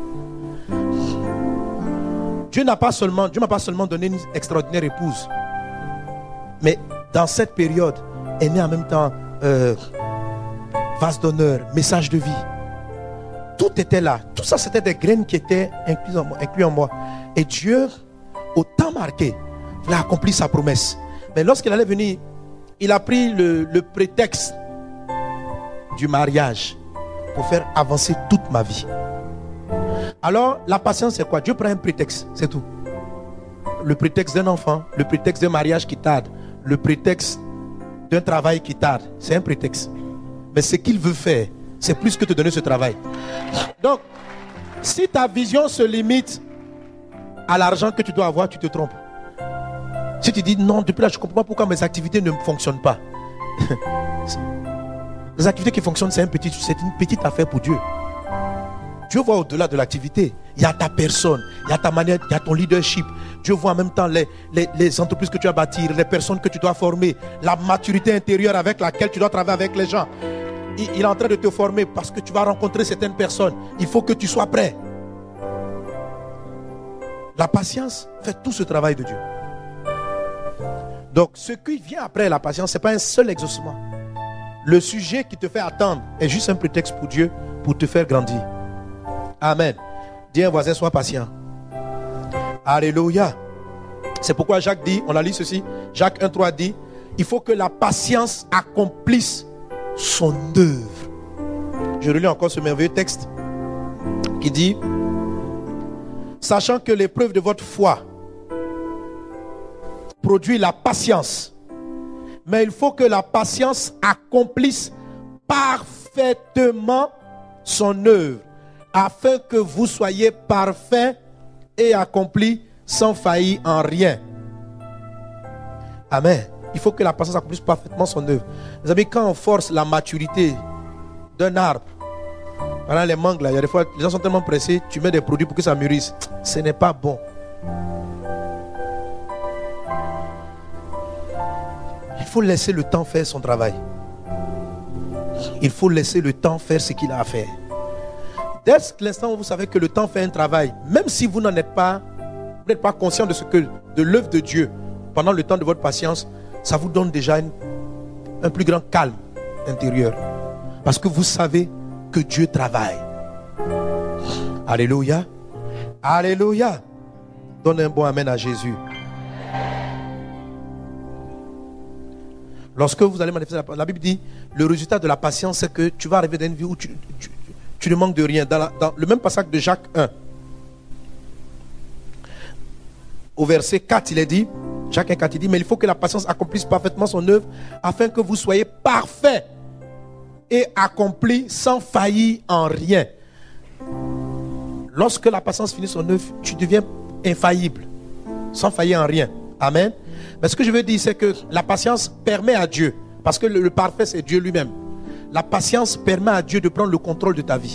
Dieu n'a pas seulement, Dieu m'a pas seulement donné une extraordinaire épouse, mais dans cette période est né en même temps euh, vase d'honneur, message de vie. Tout était là. Tout ça, c'était des graines qui étaient incluses en moi, incluses en moi. Et Dieu, au temps marqué, il a accompli sa promesse. Mais lorsqu'il allait venir, il a pris le, le prétexte du mariage pour faire avancer toute ma vie. Alors, la patience, c'est quoi? Dieu prend un prétexte, c'est tout. Le prétexte d'un enfant, le prétexte d'un mariage qui tarde, le prétexte d'un travail qui tarde, c'est un prétexte. Mais ce qu'il veut faire, c'est plus que te donner ce travail. Donc, si ta vision se limite à l'argent que tu dois avoir, tu te trompes. Si tu dis non, depuis là, je ne comprends pas pourquoi mes activités ne fonctionnent pas. Les activités qui fonctionnent, c'est un petit, c'est une petite affaire pour Dieu. Dieu voit au-delà de l'activité. Il y a ta personne, il y a ta manière, il y a ton leadership. Dieu voit en même temps les, les, les entreprises que tu vas bâtir, les personnes que tu dois former, la maturité intérieure avec laquelle tu dois travailler avec les gens. Il, il est en train de te former parce que tu vas rencontrer certaines personnes. Il faut que tu sois prêt. La patience fait tout ce travail de Dieu. Donc, ce qui vient après la patience, ce n'est pas un seul exaucement. Le sujet qui te fait attendre est juste un prétexte pour Dieu pour te faire grandir. Amen. Dis à un voisin, sois patient. Alléluia. C'est pourquoi Jacques dit, on a lu ceci, Jacques un trois dit, il faut que la patience accomplisse son œuvre. Je relis encore ce merveilleux texte qui dit, sachant que l'épreuve de votre foi produit la patience, mais il faut que la patience accomplisse parfaitement son œuvre, afin que vous soyez parfaits et accomplis sans faillir en rien. Amen. Il faut que la patience accomplisse parfaitement son œuvre. Mes amis, quand on force la maturité d'un arbre, pendant les mangues, là, il y a des fois, les gens sont tellement pressés, tu mets des produits pour que ça mûrisse. Ce n'est pas bon. Il faut laisser le temps faire son travail. Il faut laisser le temps faire ce qu'il a à faire. Dès l'instant où vous savez que le temps fait un travail, même si vous n'en êtes pas, vous n'êtes pas conscient de ce que, de l'œuvre de Dieu pendant le temps de votre patience, ça vous donne déjà une, un plus grand calme intérieur. Parce que vous savez que Dieu travaille. Alléluia. Alléluia. Donne un bon amen à Jésus. Lorsque vous allez manifester la, la Bible dit, le résultat de la patience, c'est que tu vas arriver dans une vie où tu, tu, tu ne manques de rien. Dans, la, dans le même passage de Jacques un, au verset quatre, il est dit, Jacques un quatre, il dit, mais il faut que la patience accomplisse parfaitement son œuvre, afin que vous soyez parfaits et accomplis sans faillir en rien. Lorsque la patience finit son œuvre, tu deviens infaillible, sans faillir en rien. Amen. Mais ce que je veux dire, c'est que la patience permet à Dieu, parce que le, le parfait, c'est Dieu lui-même. La patience permet à Dieu de prendre le contrôle de ta vie.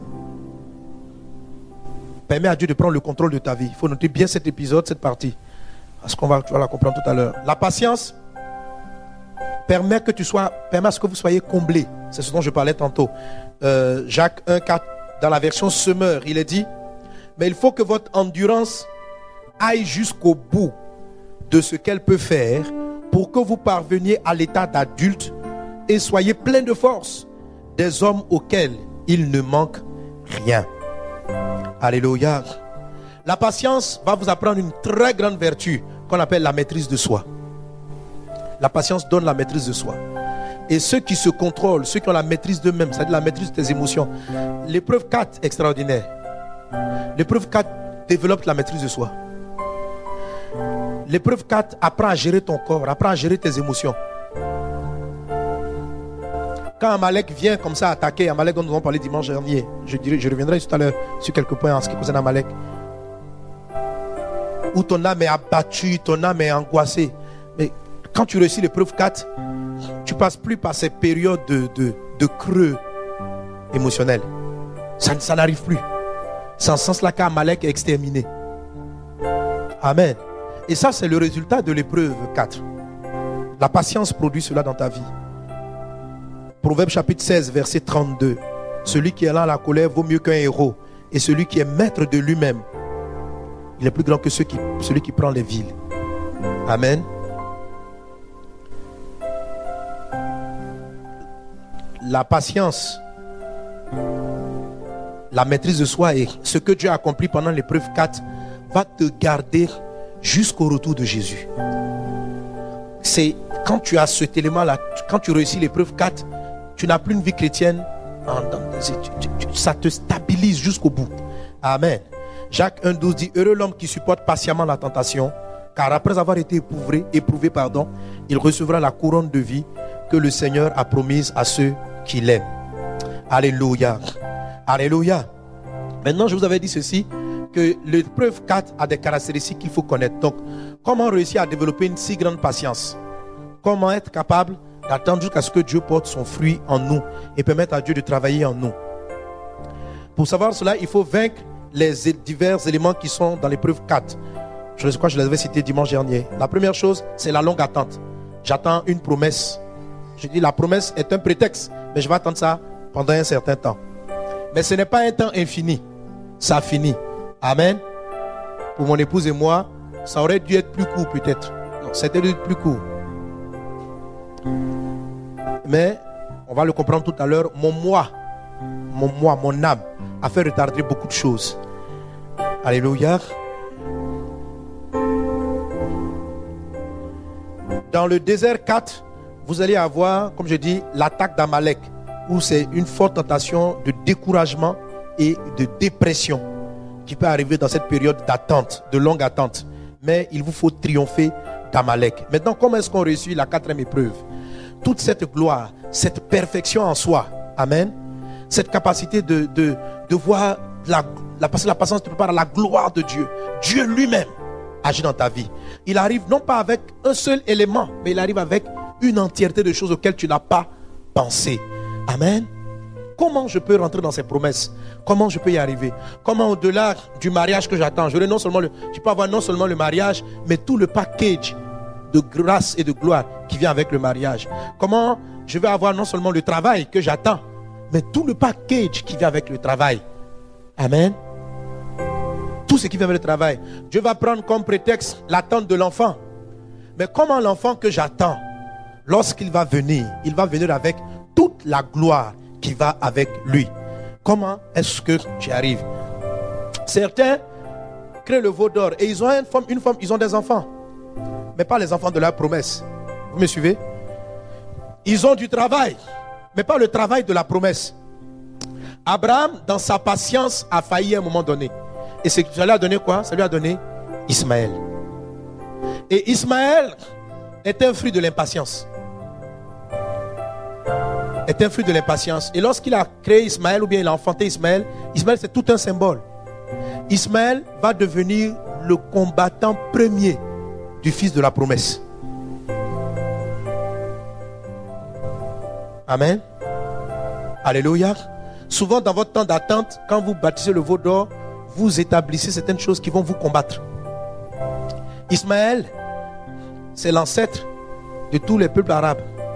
Permet à Dieu de prendre le contrôle de ta vie. Il faut noter bien cet épisode, cette partie, parce qu'on va, tu vas la comprendre tout à l'heure. La patience permet que tu sois, permet à ce que vous soyez comblés. C'est ce dont je parlais tantôt. Euh, Jacques un quatre, dans la version semeur, il est dit, mais il faut que votre endurance aille jusqu'au bout de ce qu'elle peut faire pour que vous parveniez à l'état d'adulte et soyez plein de force, des hommes auxquels il ne manque rien. Alléluia. La patience va vous apprendre une très grande vertu qu'on appelle la maîtrise de soi. La patience donne la maîtrise de soi. Et ceux qui se contrôlent, ceux qui ont la maîtrise d'eux-mêmes, c'est-à-dire la maîtrise de tes émotions. L'épreuve quatre, extraordinaire. L'épreuve quatre développe la maîtrise de soi. L'épreuve quatre apprend à gérer ton corps, apprend à gérer tes émotions. Quand Amalek vient comme ça attaquer, Amalek dont nous avons parlé dimanche dernier, je, dirais, je reviendrai tout à l'heure sur quelques points en ce qui concerne Amalek. où ton âme est abattue, ton âme est angoissée. Mais quand tu réussis l'épreuve quatre, tu passes plus par ces périodes de, de, de creux émotionnels. Ça, ça n'arrive plus. C'est en ce sens-là qu'Amalek est exterminé. Amen. Et ça, c'est le résultat de l'épreuve quatre. La patience produit cela dans ta vie. Proverbe chapitre seize, verset trente-deux. Celui qui est là à la colère vaut mieux qu'un héros. Et celui qui est maître de lui-même, il est plus grand que ceux qui, celui qui prend les villes. Amen. La patience, la maîtrise de soi et ce que Dieu a accompli pendant l'épreuve quatre va te garder jusqu'au retour de Jésus. C'est quand tu as cet élément-là, quand tu réussis l'épreuve quatre, tu n'as plus une vie chrétienne, ça te stabilise jusqu'au bout. Amen. Jacques un douze dit: heureux l'homme qui supporte patiemment la tentation, car après avoir été éprouvé, éprouvé pardon, il recevra la couronne de vie que le Seigneur a promise à ceux qui l'aiment. Alléluia. Alléluia. Maintenant, je vous avais dit ceci, que l'épreuve quatre a des caractéristiques qu'il faut connaître. Donc, comment réussir à développer une si grande patience? Comment être capable d'attendre jusqu'à ce que Dieu porte son fruit en nous et permettre à Dieu de travailler en nous? Pour savoir cela, il faut vaincre les divers éléments qui sont dans l'épreuve quatre. Je crois que je les avais cités dimanche dernier. La première chose, c'est la longue attente. J'attends une promesse. Je dis la promesse est un prétexte, mais je vais attendre ça pendant un certain temps. Mais ce n'est pas un temps infini. Ça finit. Amen. Pour mon épouse et moi, ça aurait dû être plus court peut-être. Non, c'était dû être plus court. Mais, on va le comprendre tout à l'heure, mon moi, mon moi, mon âme, a fait retarder beaucoup de choses. Alléluia. Dans le désert quatre, vous allez avoir, comme je dis, l'attaque d'Amalek, où c'est une forte tentation de découragement et de dépression qui peut arriver dans cette période d'attente, de longue attente. Mais il vous faut triompher d'Amalek. Maintenant, comment est-ce qu'on réussit la quatrième épreuve? Toute cette gloire, cette perfection en soi, amen, cette capacité de, de, de voir la, la, la patience te prépare à la gloire de Dieu. Dieu lui-même agit dans ta vie. Il arrive non pas avec un seul élément, mais il arrive avec une entièreté de choses auxquelles tu n'as pas pensé. Amen. Comment je peux rentrer dans ces promesses? Comment je peux y arriver? Comment au-delà du mariage que j'attends, je, non seulement le, je peux avoir non seulement le mariage, mais tout le package de grâce et de gloire qui vient avec le mariage. Comment je vais avoir non seulement le travail que j'attends, mais tout le package qui vient avec le travail. Amen. Tout ce qui vient avec le travail. Dieu va prendre comme prétexte l'attente de l'enfant. Mais comment l'enfant que j'attends, lorsqu'il va venir, il va venir avec toute la gloire qui va avec lui. Comment est-ce que j'y arrive? Certains créent le veau d'or et ils ont une femme, une femme, ils ont des enfants, mais pas les enfants de la promesse. Vous me suivez? Ils ont du travail, mais pas le travail de la promesse. Abraham, dans sa patience, a failli à un moment donné. Et ça lui a donné quoi? Ça lui a donné Ismaël. Et Ismaël est un fruit de l'impatience. Est un fruit de l'impatience. Et lorsqu'il a créé Ismaël, ou bien il a enfanté Ismaël, Ismaël c'est tout un symbole. Ismaël va devenir le combattant premier du fils de la promesse. Amen. Alléluia. Souvent dans votre temps d'attente, quand vous bâtissez le veau d'or, vous établissez certaines choses qui vont vous combattre. Ismaël, c'est l'ancêtre de tous les peuples arabes.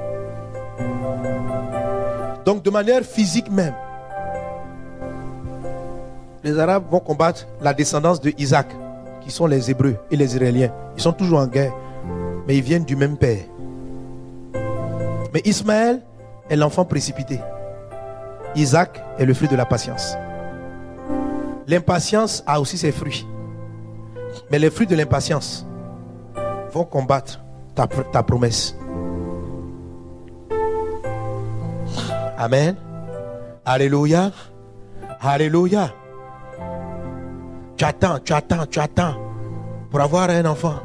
Donc de manière physique même, les Arabes vont combattre la descendance de Isaac, qui sont les Hébreux et les Israéliens. Ils sont toujours en guerre, mais ils viennent du même père. Mais Ismaël est l'enfant précipité. Isaac est le fruit de la patience. L'impatience a aussi ses fruits. Mais les fruits de l'impatience vont combattre ta, ta promesse. Amen. Alléluia. Alléluia. Tu attends, tu attends, tu attends pour avoir un enfant.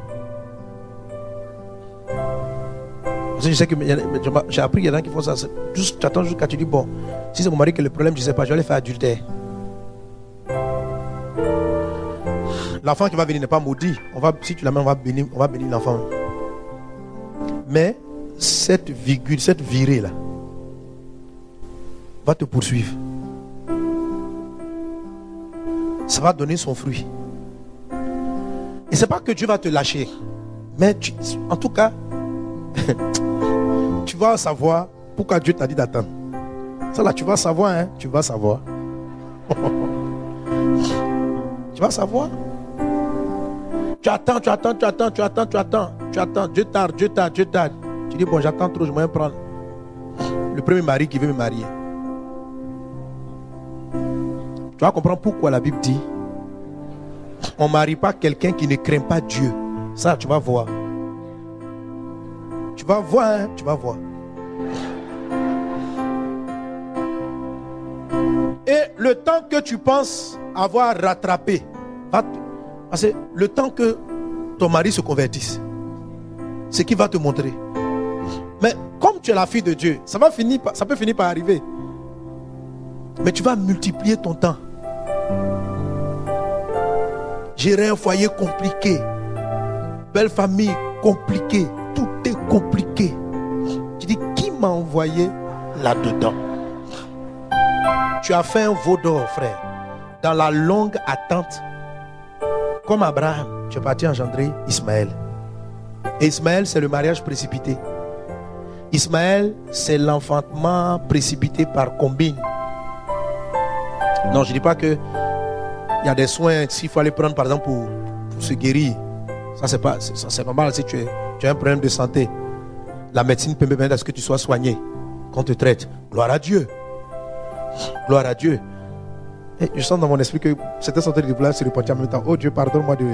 Je sais que j'ai appris, il y en a qui font ça. Juste, tu attends jusqu'à tu dis, bon, si c'est mon mari qui a le problème, je ne sais pas, je vais aller faire adultère. l'enfant qui va venir n'est pas maudit. On va, si tu l'amènes, on va bénir, on va bénir l'enfant. Mais cette virgule, cette virée là, va te poursuivre. Ça va donner son fruit. Et c'est pas que Dieu va te lâcher, mais tu, en tout cas, tu vas savoir pourquoi Dieu t'a dit d'attendre. Ça là, tu vas savoir, hein, tu vas savoir. Tu vas savoir. Tu attends, tu attends, tu attends, tu attends, tu attends, tu attends. Dieu tarde, Dieu tarde, Dieu tarde. Tu dis, bon, j'attends trop, je vais prendre le premier mari qui veut me marier. Tu vas comprendre pourquoi la Bible dit on ne marie pas quelqu'un qui ne craint pas Dieu. Ça, tu vas voir. Tu vas voir, hein, tu vas voir. Et le temps que tu penses avoir rattrapé, va te... parce que le temps que ton mari se convertisse, c'est qu'il va te montrer. Mais comme tu es la fille de Dieu, ça va finir, ça peut finir par arriver. Mais tu vas multiplier ton temps. Gérer un foyer compliqué, belle famille compliquée, tout est compliqué. Tu dis, qui m'a envoyé là-dedans? Tu as fait un veau d'or, frère, dans la longue attente. Comme Abraham, tu es parti engendrer Ismaël. Et Ismaël, c'est le mariage précipité. Ismaël, c'est l'enfantement précipité par combine. Non, je ne dis pas que il y a des soins, s'il faut aller prendre par exemple pour, pour se guérir. Ça c'est pas, ça, c'est normal si tu, es, tu as un problème de santé. La médecine peut me permettre à ce que tu sois soigné, qu'on te traite. Gloire à Dieu. Gloire à Dieu. Et je sens dans mon esprit que c'était sorti de place, se repentir en même temps. Oh Dieu, pardonne-moi de...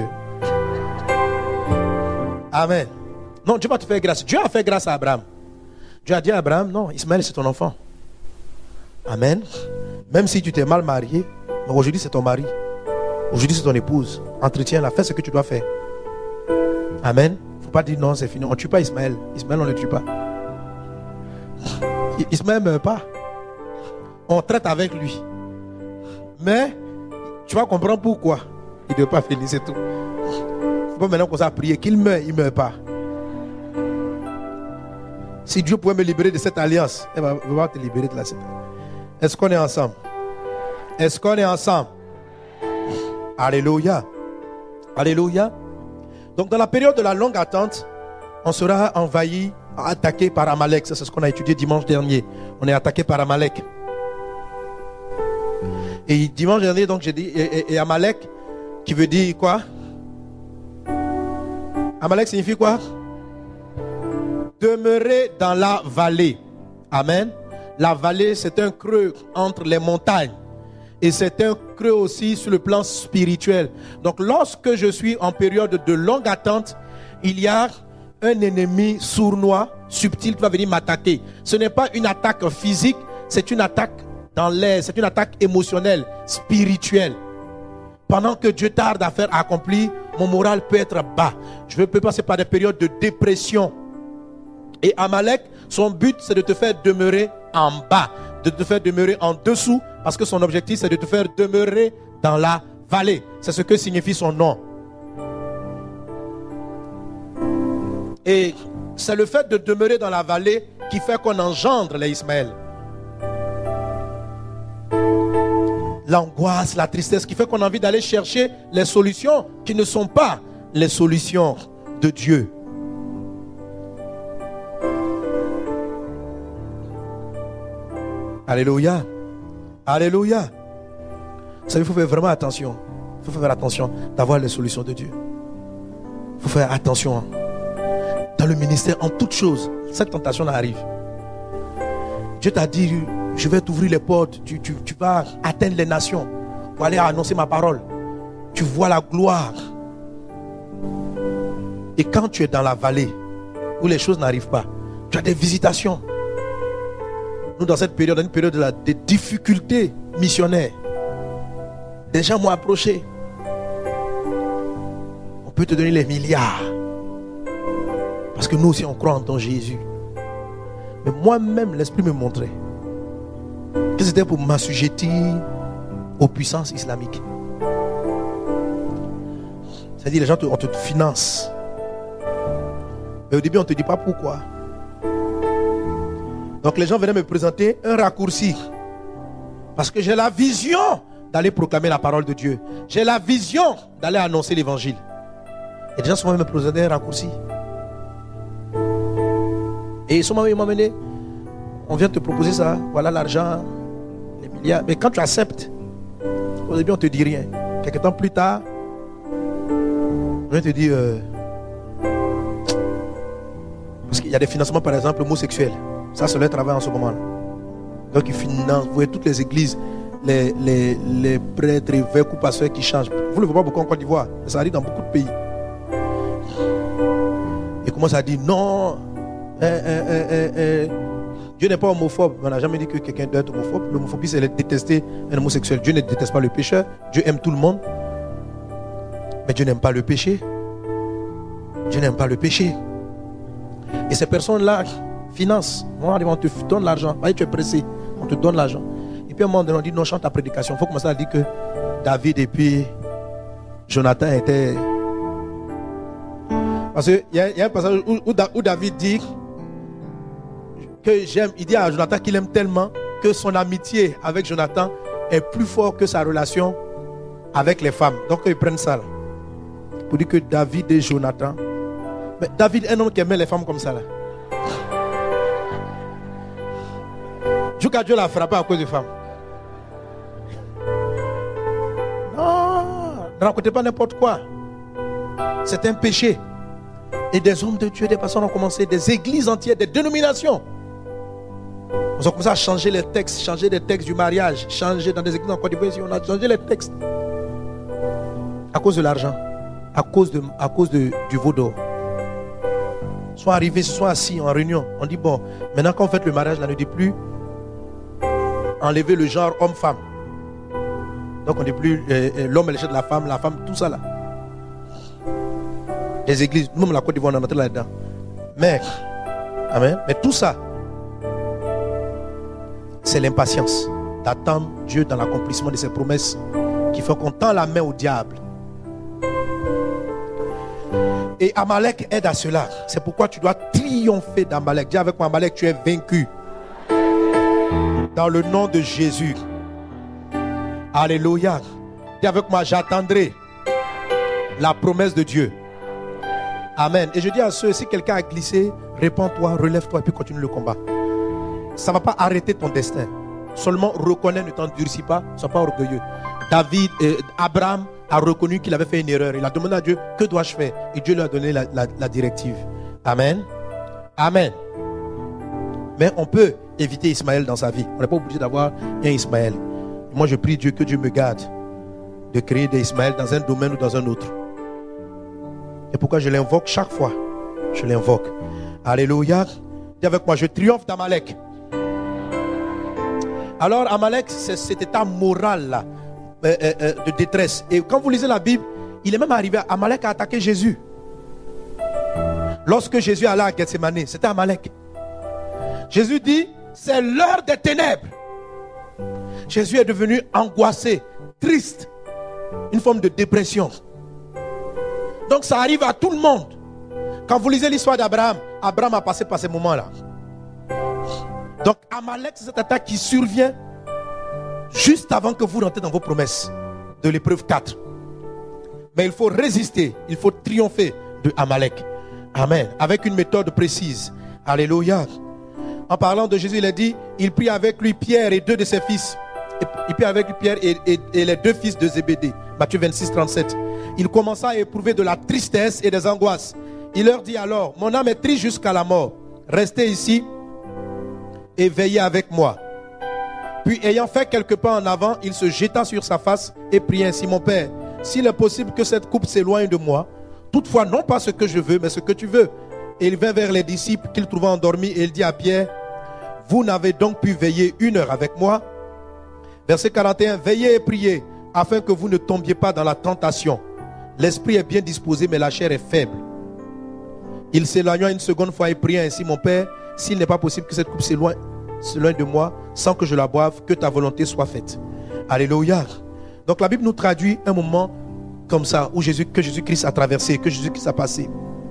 Amen. Non, Dieu va te faire grâce. Dieu a fait grâce à Abraham. Dieu a dit à Abraham, non, Ismaël c'est ton enfant. Amen. Même si tu t'es mal marié, mais aujourd'hui c'est ton mari. Aujourd'hui c'est ton épouse. Entretiens-la, fais ce que tu dois faire. Amen. Il ne faut pas dire non, c'est fini. On ne tue pas Ismaël. Ismaël, on ne le tue pas. Ismaël ne meurt pas. On traite avec lui. Mais tu vas comprendre pourquoi il ne doit pas finir, c'est tout. Il ne faut pas maintenant qu'on s'est prier qu'il meurt, il ne meurt pas. Si Dieu pouvait me libérer de cette alliance, il va, il va te libérer de la cette alliance. Est-ce qu'on est ensemble? Est-ce qu'on est ensemble? Alléluia. Alléluia. Donc dans la période de la longue attente, on sera envahi, attaqué par Amalek. Ça, c'est ce qu'on a étudié dimanche dernier. On est attaqué par Amalek. Et dimanche dernier, donc j'ai dit, et, et, et Amalek, qui veut dire quoi? Amalek signifie quoi? Demeurer dans la vallée. Amen. La vallée, c'est un creux entre les montagnes. Et c'est un creux aussi sur le plan spirituel. Donc lorsque je suis en période de longue attente, il y a un ennemi sournois, subtil, qui va venir m'attaquer. Ce n'est pas une attaque physique, c'est une attaque dans l'air, c'est une attaque émotionnelle, spirituelle. Pendant que Dieu tarde à faire accomplir, mon moral peut être bas. Je peux passer par des périodes de dépression. Et Amalek, son but, c'est de te faire demeurer en bas, de te faire demeurer en dessous, parce que son objectif, c'est de te faire demeurer dans la vallée. C'est ce que signifie son nom. Et c'est le fait de demeurer dans la vallée qui fait qu'on engendre les Ismaël. L'angoisse, la tristesse, qui fait qu'on a envie d'aller chercher les solutions qui ne sont pas les solutions de Dieu. Alléluia. Alléluia. Vous savez, il faut faire vraiment attention. Il faut faire attention d'avoir les solutions de Dieu. Il faut faire attention. Dans le ministère, en toute chose, cette tentation arrive. Dieu t'a dit, je vais t'ouvrir les portes. Tu, tu, tu vas atteindre les nations pour aller annoncer ma parole. Tu vois la gloire. Et quand tu es dans la vallée où les choses n'arrivent pas, tu as des visitations. Nous, dans cette période, une période de la, des difficultés missionnaires, des gens m'ont approché. On peut te donner les milliards. Parce que nous aussi, on croit en ton Jésus. Mais moi-même, l'Esprit me montrait que c'était pour m'assujettir aux puissances islamiques. C'est-à-dire les gens, te, on te finance. Mais au début, on ne te dit pas pourquoi. Donc les gens venaient me présenter un raccourci. Parce que j'ai la vision d'aller proclamer la parole de Dieu. J'ai la vision d'aller annoncer l'évangile. Et les gens souvent me présentaient un raccourci. Et souvent ils m'ont amené. On vient te proposer ça. Voilà l'argent, les milliards. Mais quand tu acceptes, au début on ne te dit rien. Quelques temps plus tard, on vient te dire... Euh, parce qu'il y a des financements par exemple homosexuels. Ça c'est leur travail en ce moment. Donc ils financent. Vous voyez toutes les églises, les, les, les prêtres, évêques ou pasteurs qui changent. Vous ne le voyez pas beaucoup en Côte d'Ivoire. Ça arrive dans beaucoup de pays. Ils commencent à dire non, eh, eh, eh, eh, eh. Dieu n'est pas homophobe. On n'a jamais dit que quelqu'un doit être homophobe. L'homophobie c'est détester un homosexuel. Dieu ne déteste pas le pécheur. Dieu aime tout le monde. Mais Dieu n'aime pas le péché. Dieu n'aime pas le péché. Et ces personnes-là financent. On te donne l'argent. Tu es pressé. On te donne l'argent. Et puis à un moment donné, on dit non, chante ta prédication. Il faut commencer à dire que David et puis Jonathan étaient. Parce qu'il y, y a un passage où, où, où David dit que j'aime. Il dit à Jonathan qu'il aime tellement que son amitié avec Jonathan est plus fort que sa relation avec les femmes. Donc ils prennent ça là, pour dire que David et Jonathan. Mais David, un homme qui aimait les femmes comme ça là. Jusqu'à Dieu l'a frappé à cause des femmes. Non, ne racontez pas n'importe quoi. C'est un péché. Et des hommes de Dieu, des personnes ont commencé, des églises entières, des dénominations. On a commencé à changer les textes, changer les textes du mariage, changer dans des églises en Côte d'Ivoire. On a changé les textes. À cause de l'argent, à cause, de, à cause de, du veau d'or. Soit arrivés, soit assis en réunion. On dit bon, maintenant qu'on fait le mariage, là ne dit plus enlever le genre homme-femme. Donc on ne dit plus euh, l'homme est le chef de la femme, la femme, tout ça là. Les églises, nous, la Côte d'Ivoire, on est entré là-dedans. Mais, amen. Mais tout ça, c'est l'impatience d'attendre Dieu dans l'accomplissement de ses promesses qui fait qu'on tend la main au diable. Et Amalek aide à cela. C'est pourquoi tu dois triompher d'Amalek. Dis avec moi, Amalek, tu es vaincu. Dans le nom de Jésus. Alléluia. Dis avec moi, j'attendrai la promesse de Dieu. Amen. Et je dis à ceux, si quelqu'un a glissé, répands-toi, relève-toi et puis continue le combat. Ça ne va pas arrêter ton destin. Seulement reconnais, ne t'endurcis pas, ne sois pas orgueilleux. David, euh, Abraham a reconnu qu'il avait fait une erreur. Il a demandé à Dieu, que dois-je faire? Et Dieu lui a donné la, la, la directive. Amen. Amen. Mais on peut éviter Ismaël dans sa vie. On n'est pas obligé d'avoir un Ismaël. Moi je prie Dieu que Dieu me garde de créer des Ismaël dans un domaine ou dans un autre. Et pourquoi je l'invoque chaque fois? Je l'invoque. Alléluia. Dis avec moi, je triomphe d'Amalek. Alors Amalek, c'est cet état moral là, euh, euh, de détresse. Et quand vous lisez la Bible, il est même arrivé, Amalek a attaqué Jésus. Lorsque Jésus allait à Gethsémani, c'était Amalek. Jésus dit, c'est l'heure des ténèbres. Jésus est devenu angoissé, triste, une forme de dépression. Donc ça arrive à tout le monde. Quand vous lisez l'histoire d'Abraham, Abraham a passé par ces moments-là. Donc Amalek, c'est cette attaque qui survient juste avant que vous rentrez dans vos promesses de l'épreuve quatre. Mais il faut résister, il faut triompher de Amalek. Amen. Avec une méthode précise. Alléluia. En parlant de Jésus, il a dit, il prit avec lui Pierre et deux de ses fils. Il prit avec lui Pierre et, et, et les deux fils de Zébédée. Matthieu vingt-six, trente-sept. Il commença à éprouver de la tristesse et des angoisses. Il leur dit alors, mon âme est triste jusqu'à la mort. Restez ici et veillez avec moi. Puis ayant fait quelques pas en avant, il se jeta sur sa face et pria ainsi, mon Père, s'il est possible que cette coupe s'éloigne de moi, toutefois non pas ce que je veux, mais ce que tu veux. Et il vint vers les disciples qu'il trouva endormis et il dit à Pierre, vous n'avez donc pu veiller une heure avec moi? Verset quarante et un, veillez et priez afin que vous ne tombiez pas dans la tentation. L'esprit est bien disposé, mais la chair est faible. Il s'éloigna une seconde fois et pria ainsi, mon Père, s'il n'est pas possible que cette coupe s'éloigne, s'éloigne de moi, sans que je la boive, que ta volonté soit faite. Alléluia. Donc la Bible nous traduit un moment comme ça, où Jésus, que Jésus-Christ a traversé, que Jésus-Christ a passé.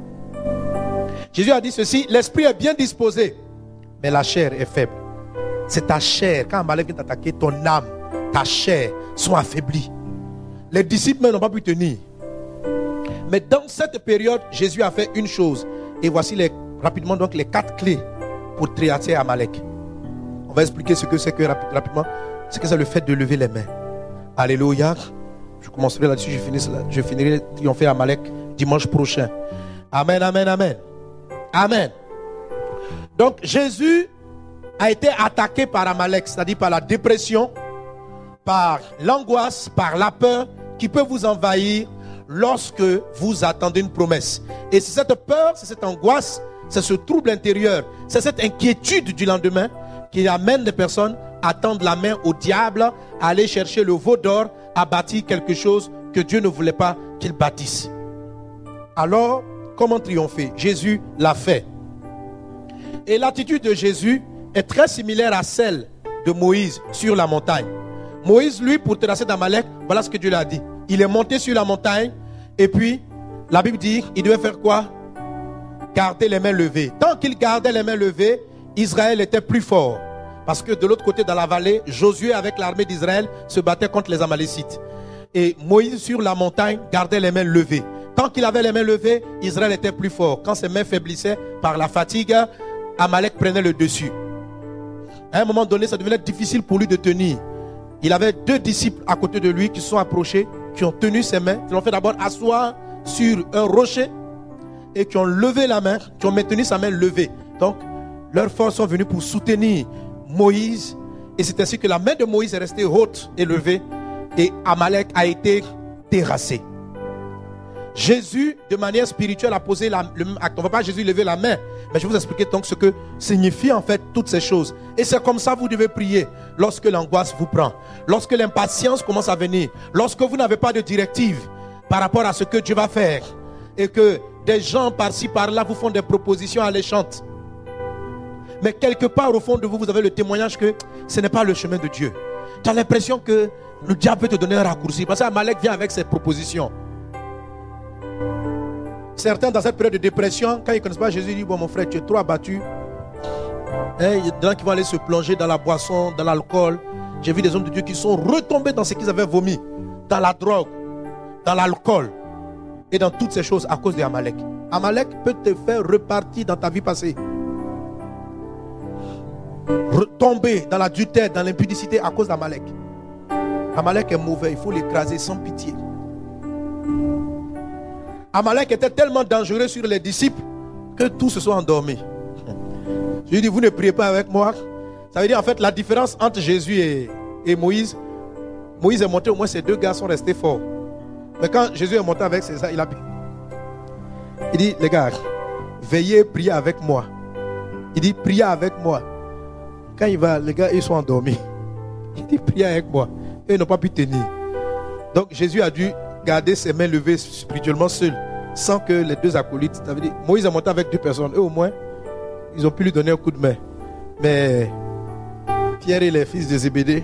Jésus a dit ceci, l'esprit est bien disposé, mais la chair est faible. C'est ta chair, quand Amalek vient t'attaquer, ton âme, ta chair sont affaiblies. Les disciples n'ont pas pu tenir. Mais dans cette période, Jésus a fait une chose. Et voici les, rapidement donc les quatre clés pour triater Amalek. On va expliquer ce que c'est que rapidement. Ce que c'est le fait de lever les mains. Alléluia. Je commencerai là-dessus, je finirai, je finirai triompher Amalek dimanche prochain. Amen, amen, amen. Amen. Donc Jésus a été attaqué par Amalek, c'est-à-dire par la dépression, par l'angoisse, par la peur qui peut vous envahir lorsque vous attendez une promesse. Et c'est cette peur, c'est cette angoisse, c'est ce trouble intérieur, c'est cette inquiétude du lendemain qui amène des personnes à tendre la main au diable, à aller chercher le veau d'or, à bâtir quelque chose que Dieu ne voulait pas qu'il bâtisse. Alors, comment triompher? Jésus l'a fait. Et l'attitude de Jésus est très similaire à celle de Moïse sur la montagne. Moïse, lui, pour terrasser d'Amalek, voilà ce que Dieu lui a dit. Il est monté sur la montagne et puis, la Bible dit, il devait faire quoi? Garder les mains levées. Tant qu'il gardait les mains levées, Israël était plus fort. Parce que de l'autre côté, dans la vallée, Josué avec l'armée d'Israël se battait contre les Amalécites. Et Moïse sur la montagne gardait les mains levées. Tant qu'il avait les mains levées, Israël était plus fort. Quand ses mains faiblissaient par la fatigue, Amalek prenait le dessus. À un moment donné, ça devenait difficile pour lui de tenir. Il avait deux disciples à côté de lui qui se sont approchés, qui ont tenu ses mains, qui l'ont fait d'abord asseoir sur un rocher et qui ont levé la main, qui ont maintenu sa main levée. Donc, leurs forces sont venues pour soutenir Moïse, et c'est ainsi que la main de Moïse est restée haute et levée, et Amalek a été terrassé. Jésus, de manière spirituelle, a posé la, le même acte. On ne va pas Jésus lever la main, mais je vais vous expliquer donc ce que signifient en fait toutes ces choses. Et c'est comme ça que vous devez prier lorsque l'angoisse vous prend, lorsque l'impatience commence à venir, lorsque vous n'avez pas de directive par rapport à ce que Dieu va faire, et que des gens par-ci par-là vous font des propositions alléchantes. Mais quelque part au fond de vous, vous avez le témoignage que ce n'est pas le chemin de Dieu. Tu as l'impression que le diable peut te donner un raccourci. Parce que Amalek vient avec ses propositions. Certains dans cette période de dépression, quand ils ne connaissent pas Jésus, ils disent, bon mon frère, tu es trop abattu. Hein, il y a des gens qui vont aller se plonger dans la boisson, dans l'alcool. J'ai vu des hommes de Dieu qui sont retombés dans ce qu'ils avaient vomi. Dans la drogue, dans l'alcool. Et dans toutes ces choses à cause d'Amalek. Amalek peut te faire repartir dans ta vie passée. Retomber dans l'adultère, dans l'impudicité à cause d'Amalek. Amalek est mauvais, il faut l'écraser sans pitié. Amalek était tellement dangereux sur les disciples que tous se sont endormis. Je lui dis, vous ne priez pas avec moi. Ça veut dire en fait la différence entre Jésus et, et Moïse. Moïse est monté, au moins ces deux gars sont restés forts. Mais quand Jésus est monté avec César, il a dit, il dit, les gars, veillez, priez avec moi. Il dit, priez avec moi. Quand il va, les gars, ils sont endormis. Il dit, priez avec moi. Et ils n'ont pas pu tenir. Donc Jésus a dû garder ses mains levées spirituellement seul, sans que les deux acolytes, ça veut dire, Moïse est monté avec deux personnes. Eux au moins, ils ont pu lui donner un coup de main. Mais Pierre et les fils de Zébédée,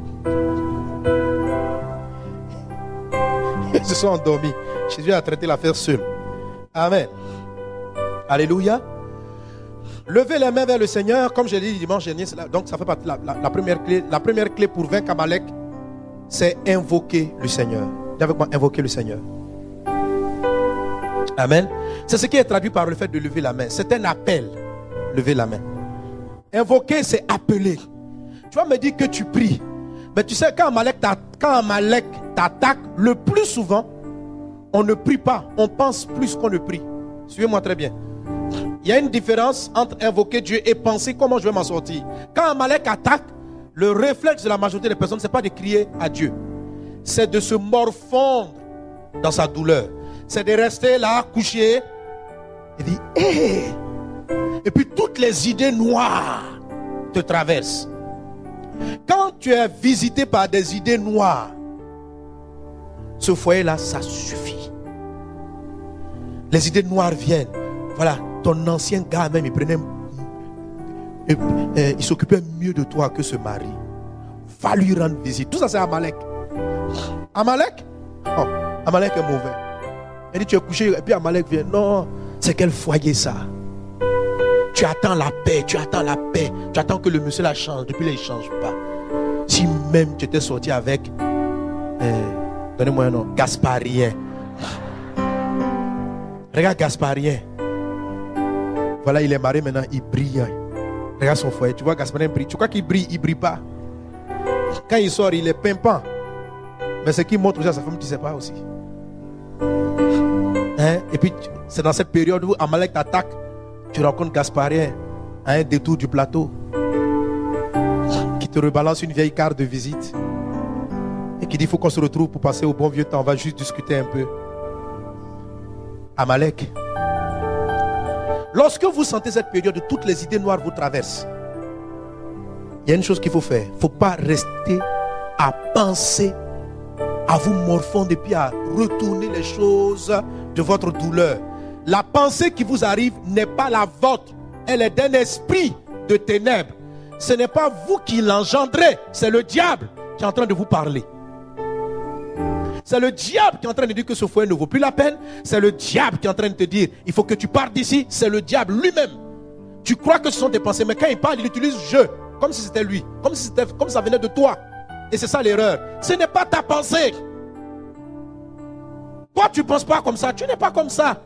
ils se sont endormis. Jésus a traité l'affaire seul. Amen. Alléluia. Levez les mains vers le Seigneur, comme je l'ai dit dimanche dernier. Donc ça fait partie de la, la, la première clé. La première clé pour vaincre Amalek, c'est invoquer le Seigneur. Dis avec moi, invoquer le Seigneur. Amen. C'est ce qui est traduit par le fait de lever la main. C'est un appel. Lever la main. Invoquer, c'est appeler. Tu vas me dire que tu pries. Mais tu sais, quand Amalek t'attaque, le plus souvent, on ne prie pas. On pense plus qu'on ne prie. Suivez-moi très bien. Il y a une différence entre invoquer Dieu et penser comment je vais m'en sortir. Quand Amalek attaque, le réflexe de la majorité des personnes, ce n'est pas de crier à Dieu. C'est de se morfondre dans sa douleur. C'est de rester là, couché. Et dire, hé hey! Et puis toutes les idées noires te traversent. Quand tu es visité par des idées noires, ce foyer-là, ça suffit. Les idées noires viennent. Voilà, ton ancien gars même, il prenait, il, il s'occupait mieux de toi que ce mari. Va lui rendre visite. Tout ça, c'est Amalek. Amalek, oh, Amalek est mauvais. Elle dit, tu es couché, et puis Amalek vient. Non, c'est quel foyer ça? Tu attends la paix, tu attends la paix. Tu attends que le monsieur la change. Depuis là, il ne change pas. Si même tu étais sorti avec, euh, donnez-moi un nom, Gasparien. Regarde Gasparien. Voilà, il est marié maintenant, il brille. Regarde son foyer. Tu vois, Gasparien brille. Tu crois qu'il brille? Il ne brille pas. Quand il sort, il est pimpant. Mais ce qui montre aussi à sa femme, tu ne sais pas aussi. Hein? Et puis, c'est dans cette période où Amalek t'attaque. Tu rencontres Gasparien à un détour du plateau qui te rebalance une vieille carte de visite et qui dit il faut qu'on se retrouve pour passer au bon vieux temps. On va juste discuter un peu. Amalek. Lorsque vous sentez cette période, toutes les idées noires vous traversent. Il y a une chose qu'il faut faire. Il ne faut pas rester à penser, à vous morfondre et puis à retourner les choses de votre douleur. La pensée qui vous arrive n'est pas la vôtre. Elle est d'un esprit de ténèbres. Ce n'est pas vous qui l'engendrez. C'est le diable qui est en train de vous parler. C'est le diable qui est en train de dire que ce foyer ne vaut plus la peine. C'est le diable qui est en train de te dire il faut que tu partes d'ici. C'est le diable lui-même. Tu crois que ce sont tes pensées, mais quand il parle, il utilise je, comme si c'était lui, comme si c'était, comme ça venait de toi. Et c'est ça l'erreur. Ce n'est pas ta pensée. Toi, tu ne penses pas comme ça. Tu n'es pas comme ça.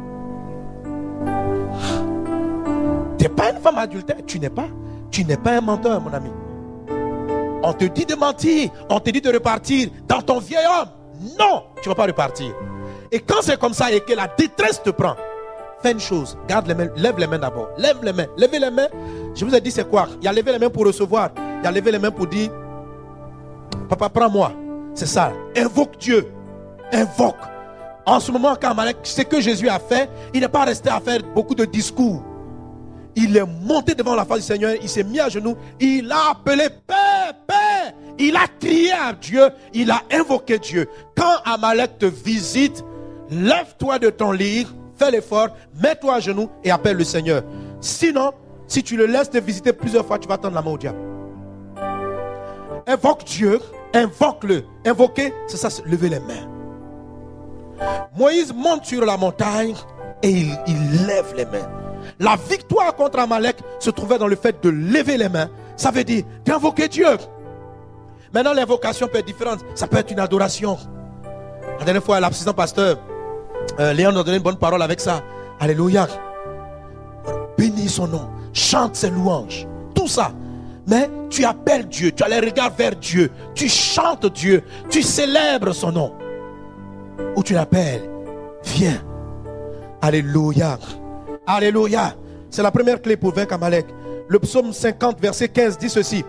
Tu n'es pas une femme adultère. Tu n'es pas. Tu n'es pas un menteur, mon ami. On te dit de mentir. On te dit de repartir dans ton vieil homme. Non, tu ne vas pas repartir. Et quand c'est comme ça et que la détresse te prend, fais une chose. Garde les mains. Lève les mains d'abord. Lève les mains. Levez les mains. Je vous ai dit c'est quoi? Il y a levé les mains pour recevoir. Il y a levé les mains pour dire papa, prends-moi. C'est ça. Invoque Dieu. Invoque. En ce moment, quand Amalek, ce que Jésus a fait, il n'est pas resté à faire beaucoup de discours. Il est monté devant la face du Seigneur, il s'est mis à genoux, il a appelé paix, paix. Il a crié à Dieu, il a invoqué Dieu. Quand Amalek te visite, lève-toi de ton lit, fais l'effort, mets-toi à genoux et appelle le Seigneur. Sinon, si tu le laisses te visiter plusieurs fois, tu vas tendre la main au diable. Invoque Dieu, invoque-le. Invoquer, c'est ça, c'est lever les mains. Moïse monte sur la montagne et il, il lève les mains. La victoire contre Amalek se trouvait dans le fait de lever les mains. Ça veut dire d'invoquer Dieu. Maintenant, l'invocation peut être différente. Ça peut être une adoration. La dernière fois, l'assistant pasteur euh, Léon nous a donné une bonne parole avec ça. Alléluia. Bénis son nom. Chante ses louanges. Tout ça. Mais tu appelles Dieu. Tu as les regards vers Dieu. Tu chantes Dieu. Tu célèbres son nom. Ou tu l'appelles. Viens. Alléluia. Alléluia. C'est la première clé pour vaincre Amalek. Le psaume cinquante, verset quinze dit ceci.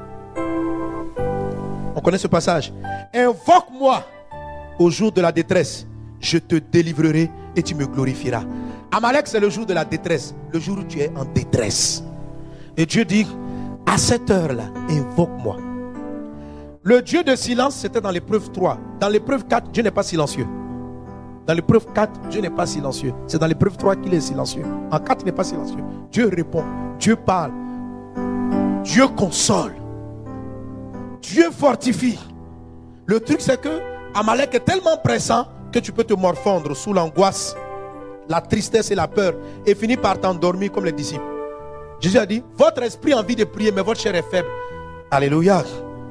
On connaît ce passage. Invoque-moi au jour de la détresse. Je te délivrerai et tu me glorifieras. Amalek, c'est le jour de la détresse. Le jour où tu es en détresse. Et Dieu dit, à cette heure-là, invoque-moi. Le Dieu de silence, c'était dans l'épreuve trois. Dans l'épreuve quatre, Dieu n'est pas silencieux. Dans l'épreuve quatre, Dieu n'est pas silencieux. C'est dans l'épreuve trois qu'il est silencieux. En quatre, il n'est pas silencieux. Dieu répond. Dieu parle. Dieu console. Dieu fortifie. Le truc, c'est que Amalek est tellement pressant que tu peux te morfondre sous l'angoisse, la tristesse et la peur et finir par t'endormir comme les disciples. Jésus a dit, votre esprit a envie de prier, mais votre chair est faible. Alléluia.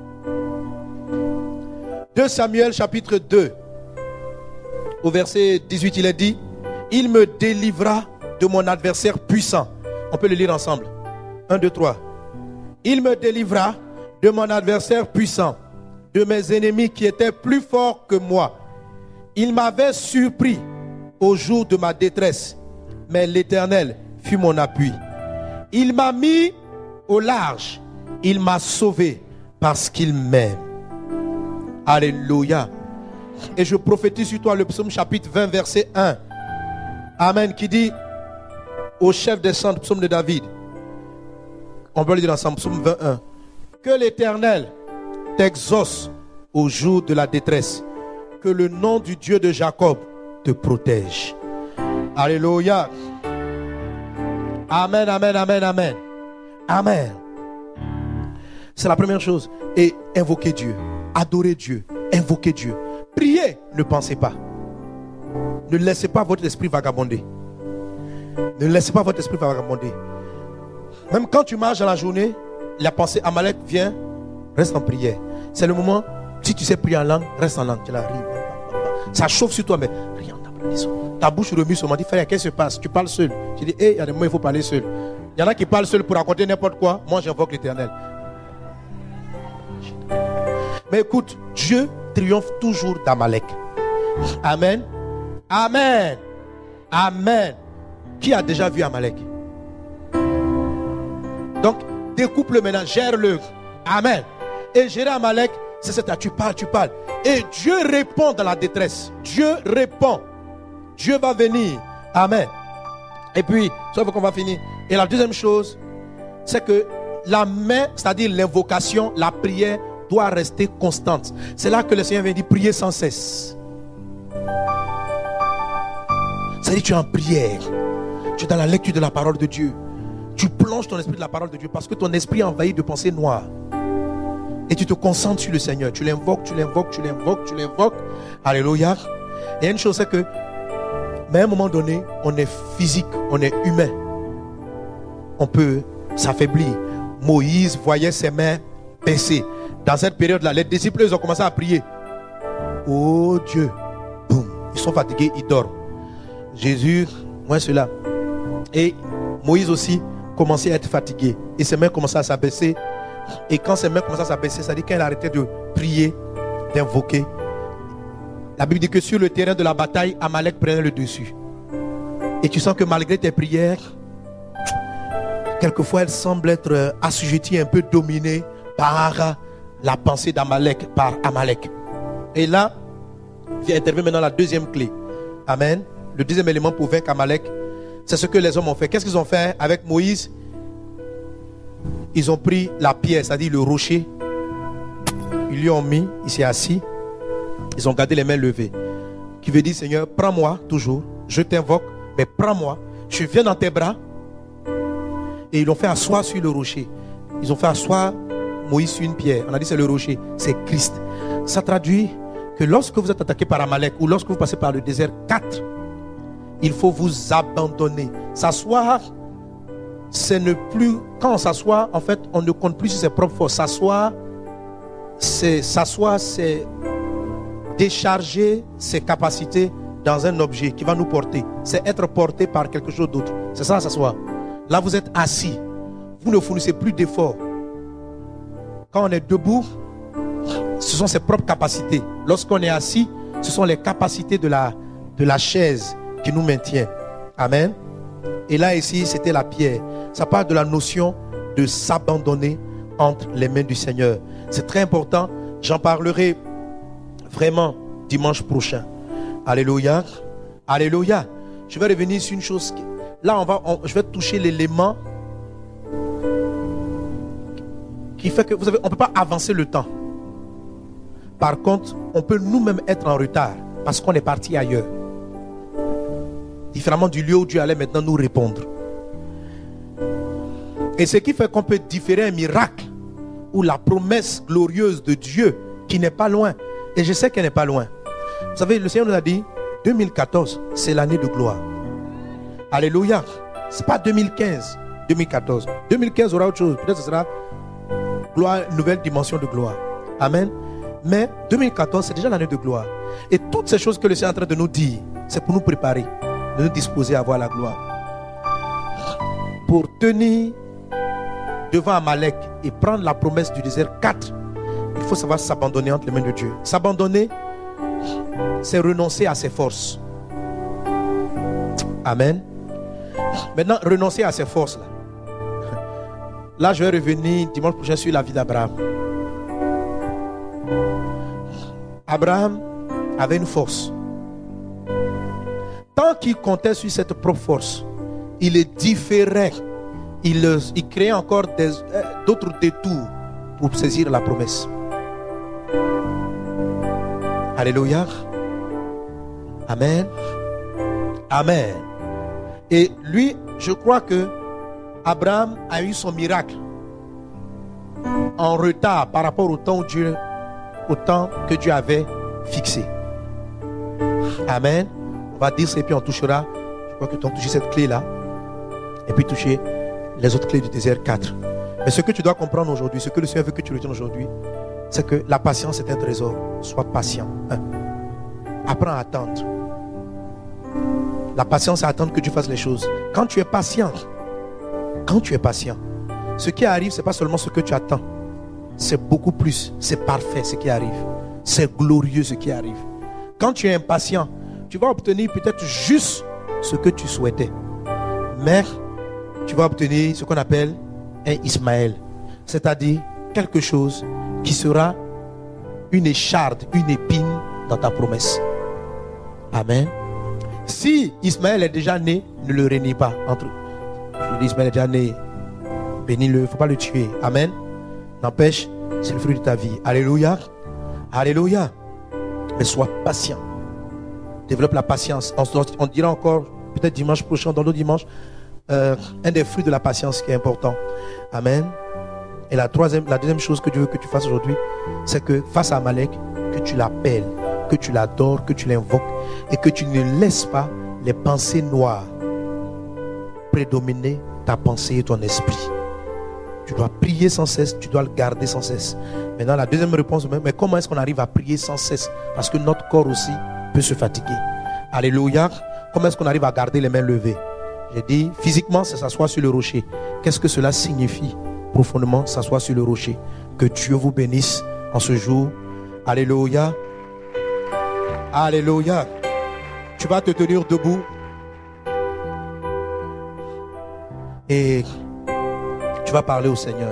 deux Samuel chapitre deux. Au verset dix-huit, il est dit, il me délivra de mon adversaire puissant. On peut le lire ensemble. un, deux, trois. Il me délivra de mon adversaire puissant, de mes ennemis qui étaient plus forts que moi. Il m'avait surpris au jour de ma détresse, mais l'Éternel fut mon appui. Il m'a mis au large, il m'a sauvé parce qu'il m'aime. Alléluia. Et je prophétise sur toi le psaume chapitre vingt, verset un. Amen. Qui dit au chef des chants, psaume de David. On peut le dire ensemble, psaume vingt et un. Que l'Éternel t'exauce au jour de la détresse. Que le nom du Dieu de Jacob te protège. Alléluia. Amen, amen, amen, amen. Amen. C'est la première chose. Et invoquer Dieu. Adorer Dieu. Invoquer Dieu. Prier. ne pensez pas. Ne laissez pas votre esprit vagabonder. Ne laissez pas votre esprit vagabonder. Même quand tu marches dans la journée, la pensée Amalek vient, reste en prière. C'est le moment, si tu sais prier en langue, reste en langue. Tu la ris. Ça chauffe sur toi, mais rien. Ta bouche remue seulement. Dis, frère, qu'est-ce qui se passe? Tu parles seul. Tu dis, hé, hey, il y a des moments, il faut parler seul. Il y en a qui parlent seul pour raconter n'importe quoi. Moi, j'invoque l'Éternel. Mais écoute, Dieu triomphe toujours d'Amalek. Amen. Amen. Amen. Qui a déjà vu Amalek? Donc, découpe-le maintenant, gère-le. Amen. Et gérer Amalek, c'est ça, tu parles, tu parles. Et Dieu répond dans la détresse. Dieu répond. Dieu va venir. Amen. Et puis, ça veut qu'on va finir. Et la deuxième chose, c'est que la main, c'est-à-dire l'invocation, la prière, doit rester constante. C'est là que le Seigneur vient dire, prier sans cesse. C'est-à-dire, tu es en prière. Tu es dans la lecture de la parole de Dieu. Tu plonges ton esprit de la parole de Dieu parce que ton esprit est envahi de pensées noires. Et tu te concentres sur le Seigneur. Tu l'invoques, tu l'invoques, tu l'invoques, tu l'invoques. Alléluia. Et une chose, c'est que, mais à un moment donné, on est physique, on est humain. On peut s'affaiblir. Moïse voyait ses mains baisser. Dans cette période-là, les disciples, ils ont commencé à prier. Oh Dieu. Boum. Ils sont fatigués, ils dorment. Jésus, moi cela. Et Moïse aussi commençait à être fatigué. Et ses mains commençaient à s'abaisser. Et quand ses mains commençaient à s'abaisser, ça dit qu'il arrêtait de prier, d'invoquer. La Bible dit que sur le terrain de la bataille, Amalek prenait le dessus. Et tu sens que malgré tes prières, quelquefois elles semblent être assujetties, un peu dominées par la pensée d'Amalek, par Amalek. Et là, vient intervenir maintenant la deuxième clé. Amen. Le deuxième élément pour vaincre Amalek, c'est ce que les hommes ont fait. Qu'est-ce qu'ils ont fait avec Moïse? Ils ont pris la pierre, c'est-à-dire le rocher. Ils lui ont mis, il s'est assis. Ils ont gardé les mains levées. Qui veut dire, Seigneur, prends-moi toujours. Je t'invoque, mais prends-moi. Je viens dans tes bras. Et ils l'ont fait asseoir sur le rocher. Ils ont fait asseoir Moïse sur une pierre. On a dit c'est le rocher, c'est Christ. Ça traduit que lorsque vous êtes attaqué par Amalek ou lorsque vous passez par le désert, quatre, il faut vous abandonner. S'asseoir, c'est ne plus, quand on s'assoit, en fait, on ne compte plus sur ses propres forces. S'asseoir, c'est s'asseoir, c'est décharger ses capacités dans un objet qui va nous porter. C'est être porté par quelque chose d'autre. C'est ça, s'asseoir. Là, vous êtes assis. Vous ne fournissez plus d'efforts. Quand on est debout, ce sont ses propres capacités. Lorsqu'on est assis, ce sont les capacités de la, de la chaise qui nous maintient. Amen. Et là, ici, c'était la pierre. Ça parle de la notion de s'abandonner entre les mains du Seigneur. C'est très important. J'en parlerai vraiment dimanche prochain. Alléluia. Alléluia. Je vais revenir sur une chose. Là, on va, on, je vais toucher l'élément qui fait que vous savez, on ne peut pas avancer le temps. Par contre, on peut nous-mêmes être en retard parce qu'on est parti ailleurs. Différemment du lieu où Dieu allait maintenant nous répondre. Et ce qui fait qu'on peut différer un miracle ou la promesse glorieuse de Dieu qui n'est pas loin. Et je sais qu'elle n'est pas loin. Vous savez, le Seigneur nous a dit deux mille quatorze, c'est l'année de gloire. Alléluia. Ce n'est pas deux mille quinze, deux mille quatorze. deux mille quinze aura autre chose. Peut-être que ce sera gloire, une nouvelle dimension de gloire. Amen. Mais deux mille quatorze, c'est déjà l'année de gloire. Et toutes ces choses que le Seigneur est en train de nous dire, c'est pour nous préparer, de nous disposer à voir la gloire. Pour tenir devant Amalek et prendre la promesse du désert quatre, il faut savoir s'abandonner entre les mains de Dieu. S'abandonner, c'est renoncer à ses forces. Amen. Maintenant, renoncer à ses forces. Là, là je vais revenir dimanche prochain sur la vie d'Abraham. Abraham avait une force. Tant qu'il comptait sur cette propre force, il est différait. Il, il créait encore des, d'autres détours pour saisir la promesse. Alléluia. Amen. Amen. Et lui, je crois que Abraham a eu son miracle en retard par rapport au temps, où Dieu, au temps que Dieu avait fixé. Amen. On va dire ça et puis on touchera. Je crois que tu as touché cette clé-là. Et puis toucher les autres clés du désert quatre. Mais ce que tu dois comprendre aujourd'hui, ce que le Seigneur veut que tu retiennes aujourd'hui, c'est que la patience est un trésor. Sois patient. Hein? Apprends à attendre. La patience, c'est attendre que tu fasses les choses. Quand tu es patient, quand tu es patient, ce qui arrive, ce n'est pas seulement ce que tu attends. C'est beaucoup plus. C'est parfait ce qui arrive. C'est glorieux ce qui arrive. Quand tu es impatient, tu vas obtenir peut-être juste ce que tu souhaitais. Mais tu vas obtenir ce qu'on appelle un Ismaël. C'est-à-dire quelque chose qui sera une écharde, une épine dans ta promesse. Amen. Si Ismaël est déjà né, ne le renie pas. Entre je dis Ismaël est déjà né, bénis-le, il ne faut pas le tuer. Amen. N'empêche, c'est le fruit de ta vie. Alléluia. Alléluia. Mais sois patient. Développe la patience. On, on dira encore, peut-être dimanche prochain, dans l'autre dimanche, euh, un des fruits de la patience qui est important. Amen. Et la troisième, la deuxième chose que Dieu veut que tu fasses aujourd'hui, c'est que face à Amalek, que tu l'appelles, que tu l'adores, que tu l'invoques et que tu ne laisses pas les pensées noires prédominer ta pensée et ton esprit. Tu dois prier sans cesse, tu dois le garder sans cesse. Maintenant, la deuxième réponse, mais comment est-ce qu'on arrive à prier sans cesse? Parce que notre corps aussi peut se fatiguer. Alléluia. Comment est-ce qu'on arrive à garder les mains levées? J'ai dit, physiquement, c'est s'asseoir sur le rocher. Qu'est-ce que cela signifie? Profondément, s'asseoir sur le rocher. Que Dieu vous bénisse en ce jour. Alléluia. Alléluia. Tu vas te tenir debout. Et tu vas parler au Seigneur.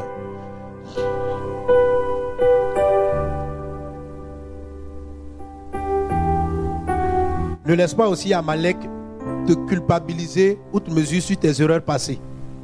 Ne laisse pas aussi Amalek te culpabiliser ou te mesurer sur tes erreurs passées.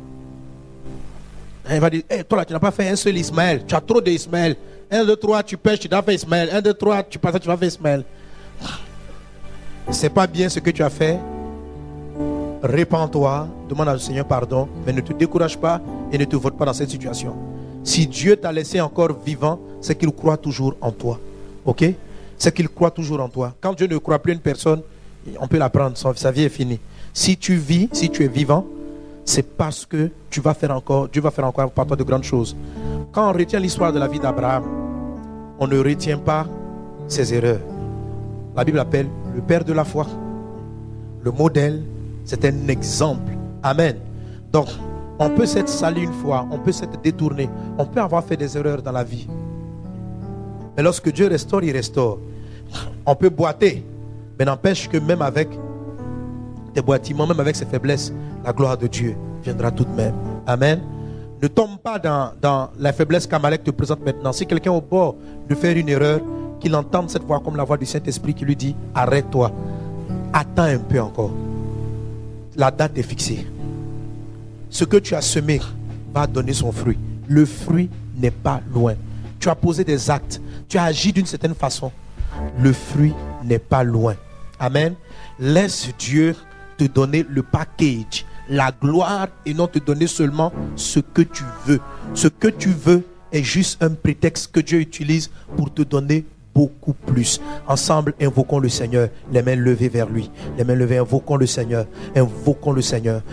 Il va dire, hey, toi là, tu n'as pas fait un seul Ismaël. Tu as trop d'Ismaël. Un, deux, trois, tu pêches, tu dois faire Ismaël. Un, deux, trois, tu passes, tu vas faire Ismaël. C'est pas bien ce que tu as fait. Répands-toi, demande au Seigneur pardon, mais ne te décourage pas et ne te vote pas dans cette situation. Si Dieu t'a laissé encore vivant, c'est qu'il croit toujours en toi. Ok? C'est qu'il croit toujours en toi. Quand Dieu ne croit plus en une personne, on peut la prendre, sa vie est finie. Si tu vis, si tu es vivant, c'est parce que tu vas faire encore, Dieu va faire encore par toi de grandes choses. Quand on retient l'histoire de la vie d'Abraham, on ne retient pas ses erreurs. La Bible appelle le père de la foi. Le modèle, c'est un exemple. Amen. Donc, on peut s'être sali une fois, on peut s'être détourné, on peut avoir fait des erreurs dans la vie. Mais lorsque Dieu restaure, il restaure. On peut boiter, mais n'empêche que même avec des boitements, même avec ses faiblesses, la gloire de Dieu viendra tout de même. Amen. Ne tombe pas dans, dans la faiblesse qu'Amalek te présente maintenant. Si quelqu'un est au bord de faire une erreur, qu'il entende cette voix comme la voix du Saint-Esprit qui lui dit, arrête-toi, attends un peu encore. La date est fixée. Ce que tu as semé va donner son fruit. Le fruit n'est pas loin. Tu as posé des actes, tu as agi d'une certaine façon. Le fruit n'est pas loin. Amen. Laisse Dieu te donner le package, la gloire, et non te donner seulement ce que tu veux. Ce que tu veux est juste un prétexte que Dieu utilise pour te donner beaucoup plus. Ensemble, invoquons le Seigneur, les mains levées vers lui, les mains levées, invoquons le Seigneur, invoquons le Seigneur.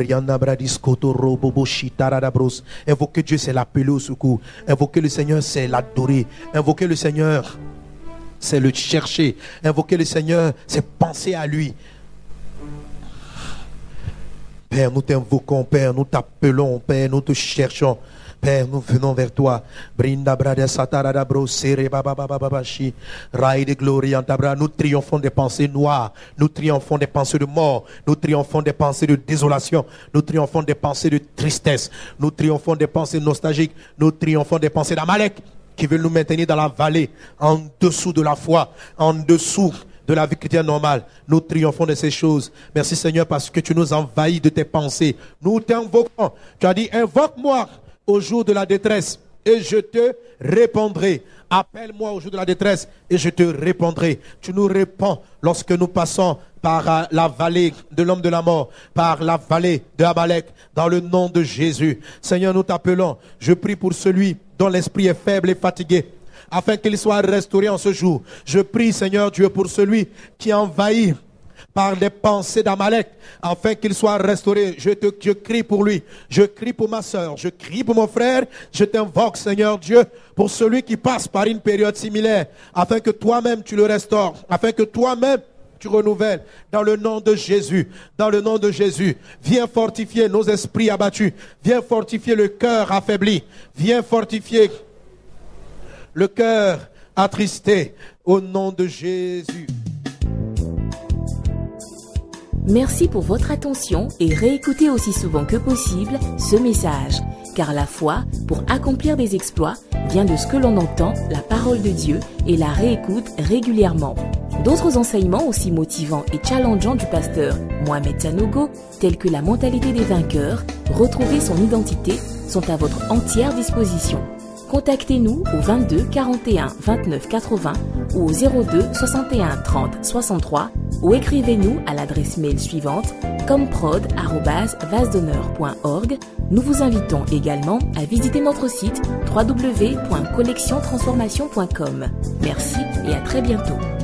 Invoquer Dieu, c'est l'appeler au secours. Invoquer le Seigneur, c'est l'adorer. Invoquer le Seigneur, c'est le chercher. Invoquer le Seigneur, c'est penser à lui. Père, nous t'invoquons, Père, nous t'appelons, Père, nous te cherchons. Père, nous venons vers toi. Brinda brada satarada bro sere baba baba babashi. Raï de glorie en tabra. Nous triomphons des pensées noires. Nous triomphons des pensées de mort. Nous triomphons des pensées de désolation. Nous triomphons des pensées de tristesse. Nous triomphons des pensées nostalgiques. Nous triomphons des pensées d'Amalek qui veulent nous maintenir dans la vallée, en dessous de la foi, en dessous de la vie chrétienne normale. Nous triomphons de ces choses. Merci Seigneur parce que tu nous envahis de tes pensées. Nous t'invoquons. Tu as dit, invoque-moi au jour de la détresse et je te répondrai. Appelle-moi au jour de la détresse et je te répondrai. Tu nous réponds lorsque nous passons par la vallée de l'homme de la mort, par la vallée de Amalek, dans le nom de Jésus. Seigneur, nous t'appelons. Je prie pour celui dont l'esprit est faible et fatigué. afin qu'il soit restauré en ce jour. Je prie, Seigneur Dieu, pour celui qui est envahi par des pensées d'Amalek, afin qu'il soit restauré. Je te, je crie pour lui, je crie pour ma soeur, je crie pour mon frère, je t'invoque, Seigneur Dieu, pour celui qui passe par une période similaire, afin que toi-même tu le restaures, afin que toi-même tu renouvelles, dans le nom de Jésus, dans le nom de Jésus. Viens fortifier nos esprits abattus, viens fortifier le cœur affaibli, viens fortifier le cœur attristé, au nom de Jésus. Merci pour votre attention et réécoutez aussi souvent que possible ce message. Car la foi, pour accomplir des exploits, vient de ce que l'on entend, la parole de Dieu, et la réécoute régulièrement. D'autres enseignements aussi motivants et challengeants du pasteur Mohamed Sanogo, tels que la mentalité des vainqueurs, retrouver son identité, sont à votre entière disposition. Contactez-nous au vingt-deux quarante et un vingt-neuf quatre-vingts ou au zéro deux soixante et un trente soixante-trois ou écrivez-nous à l'adresse mail suivante comprod arobase vasdonneur point org. Nous vous invitons également à visiter notre site w w w point collection transformation point com. Merci et à très bientôt.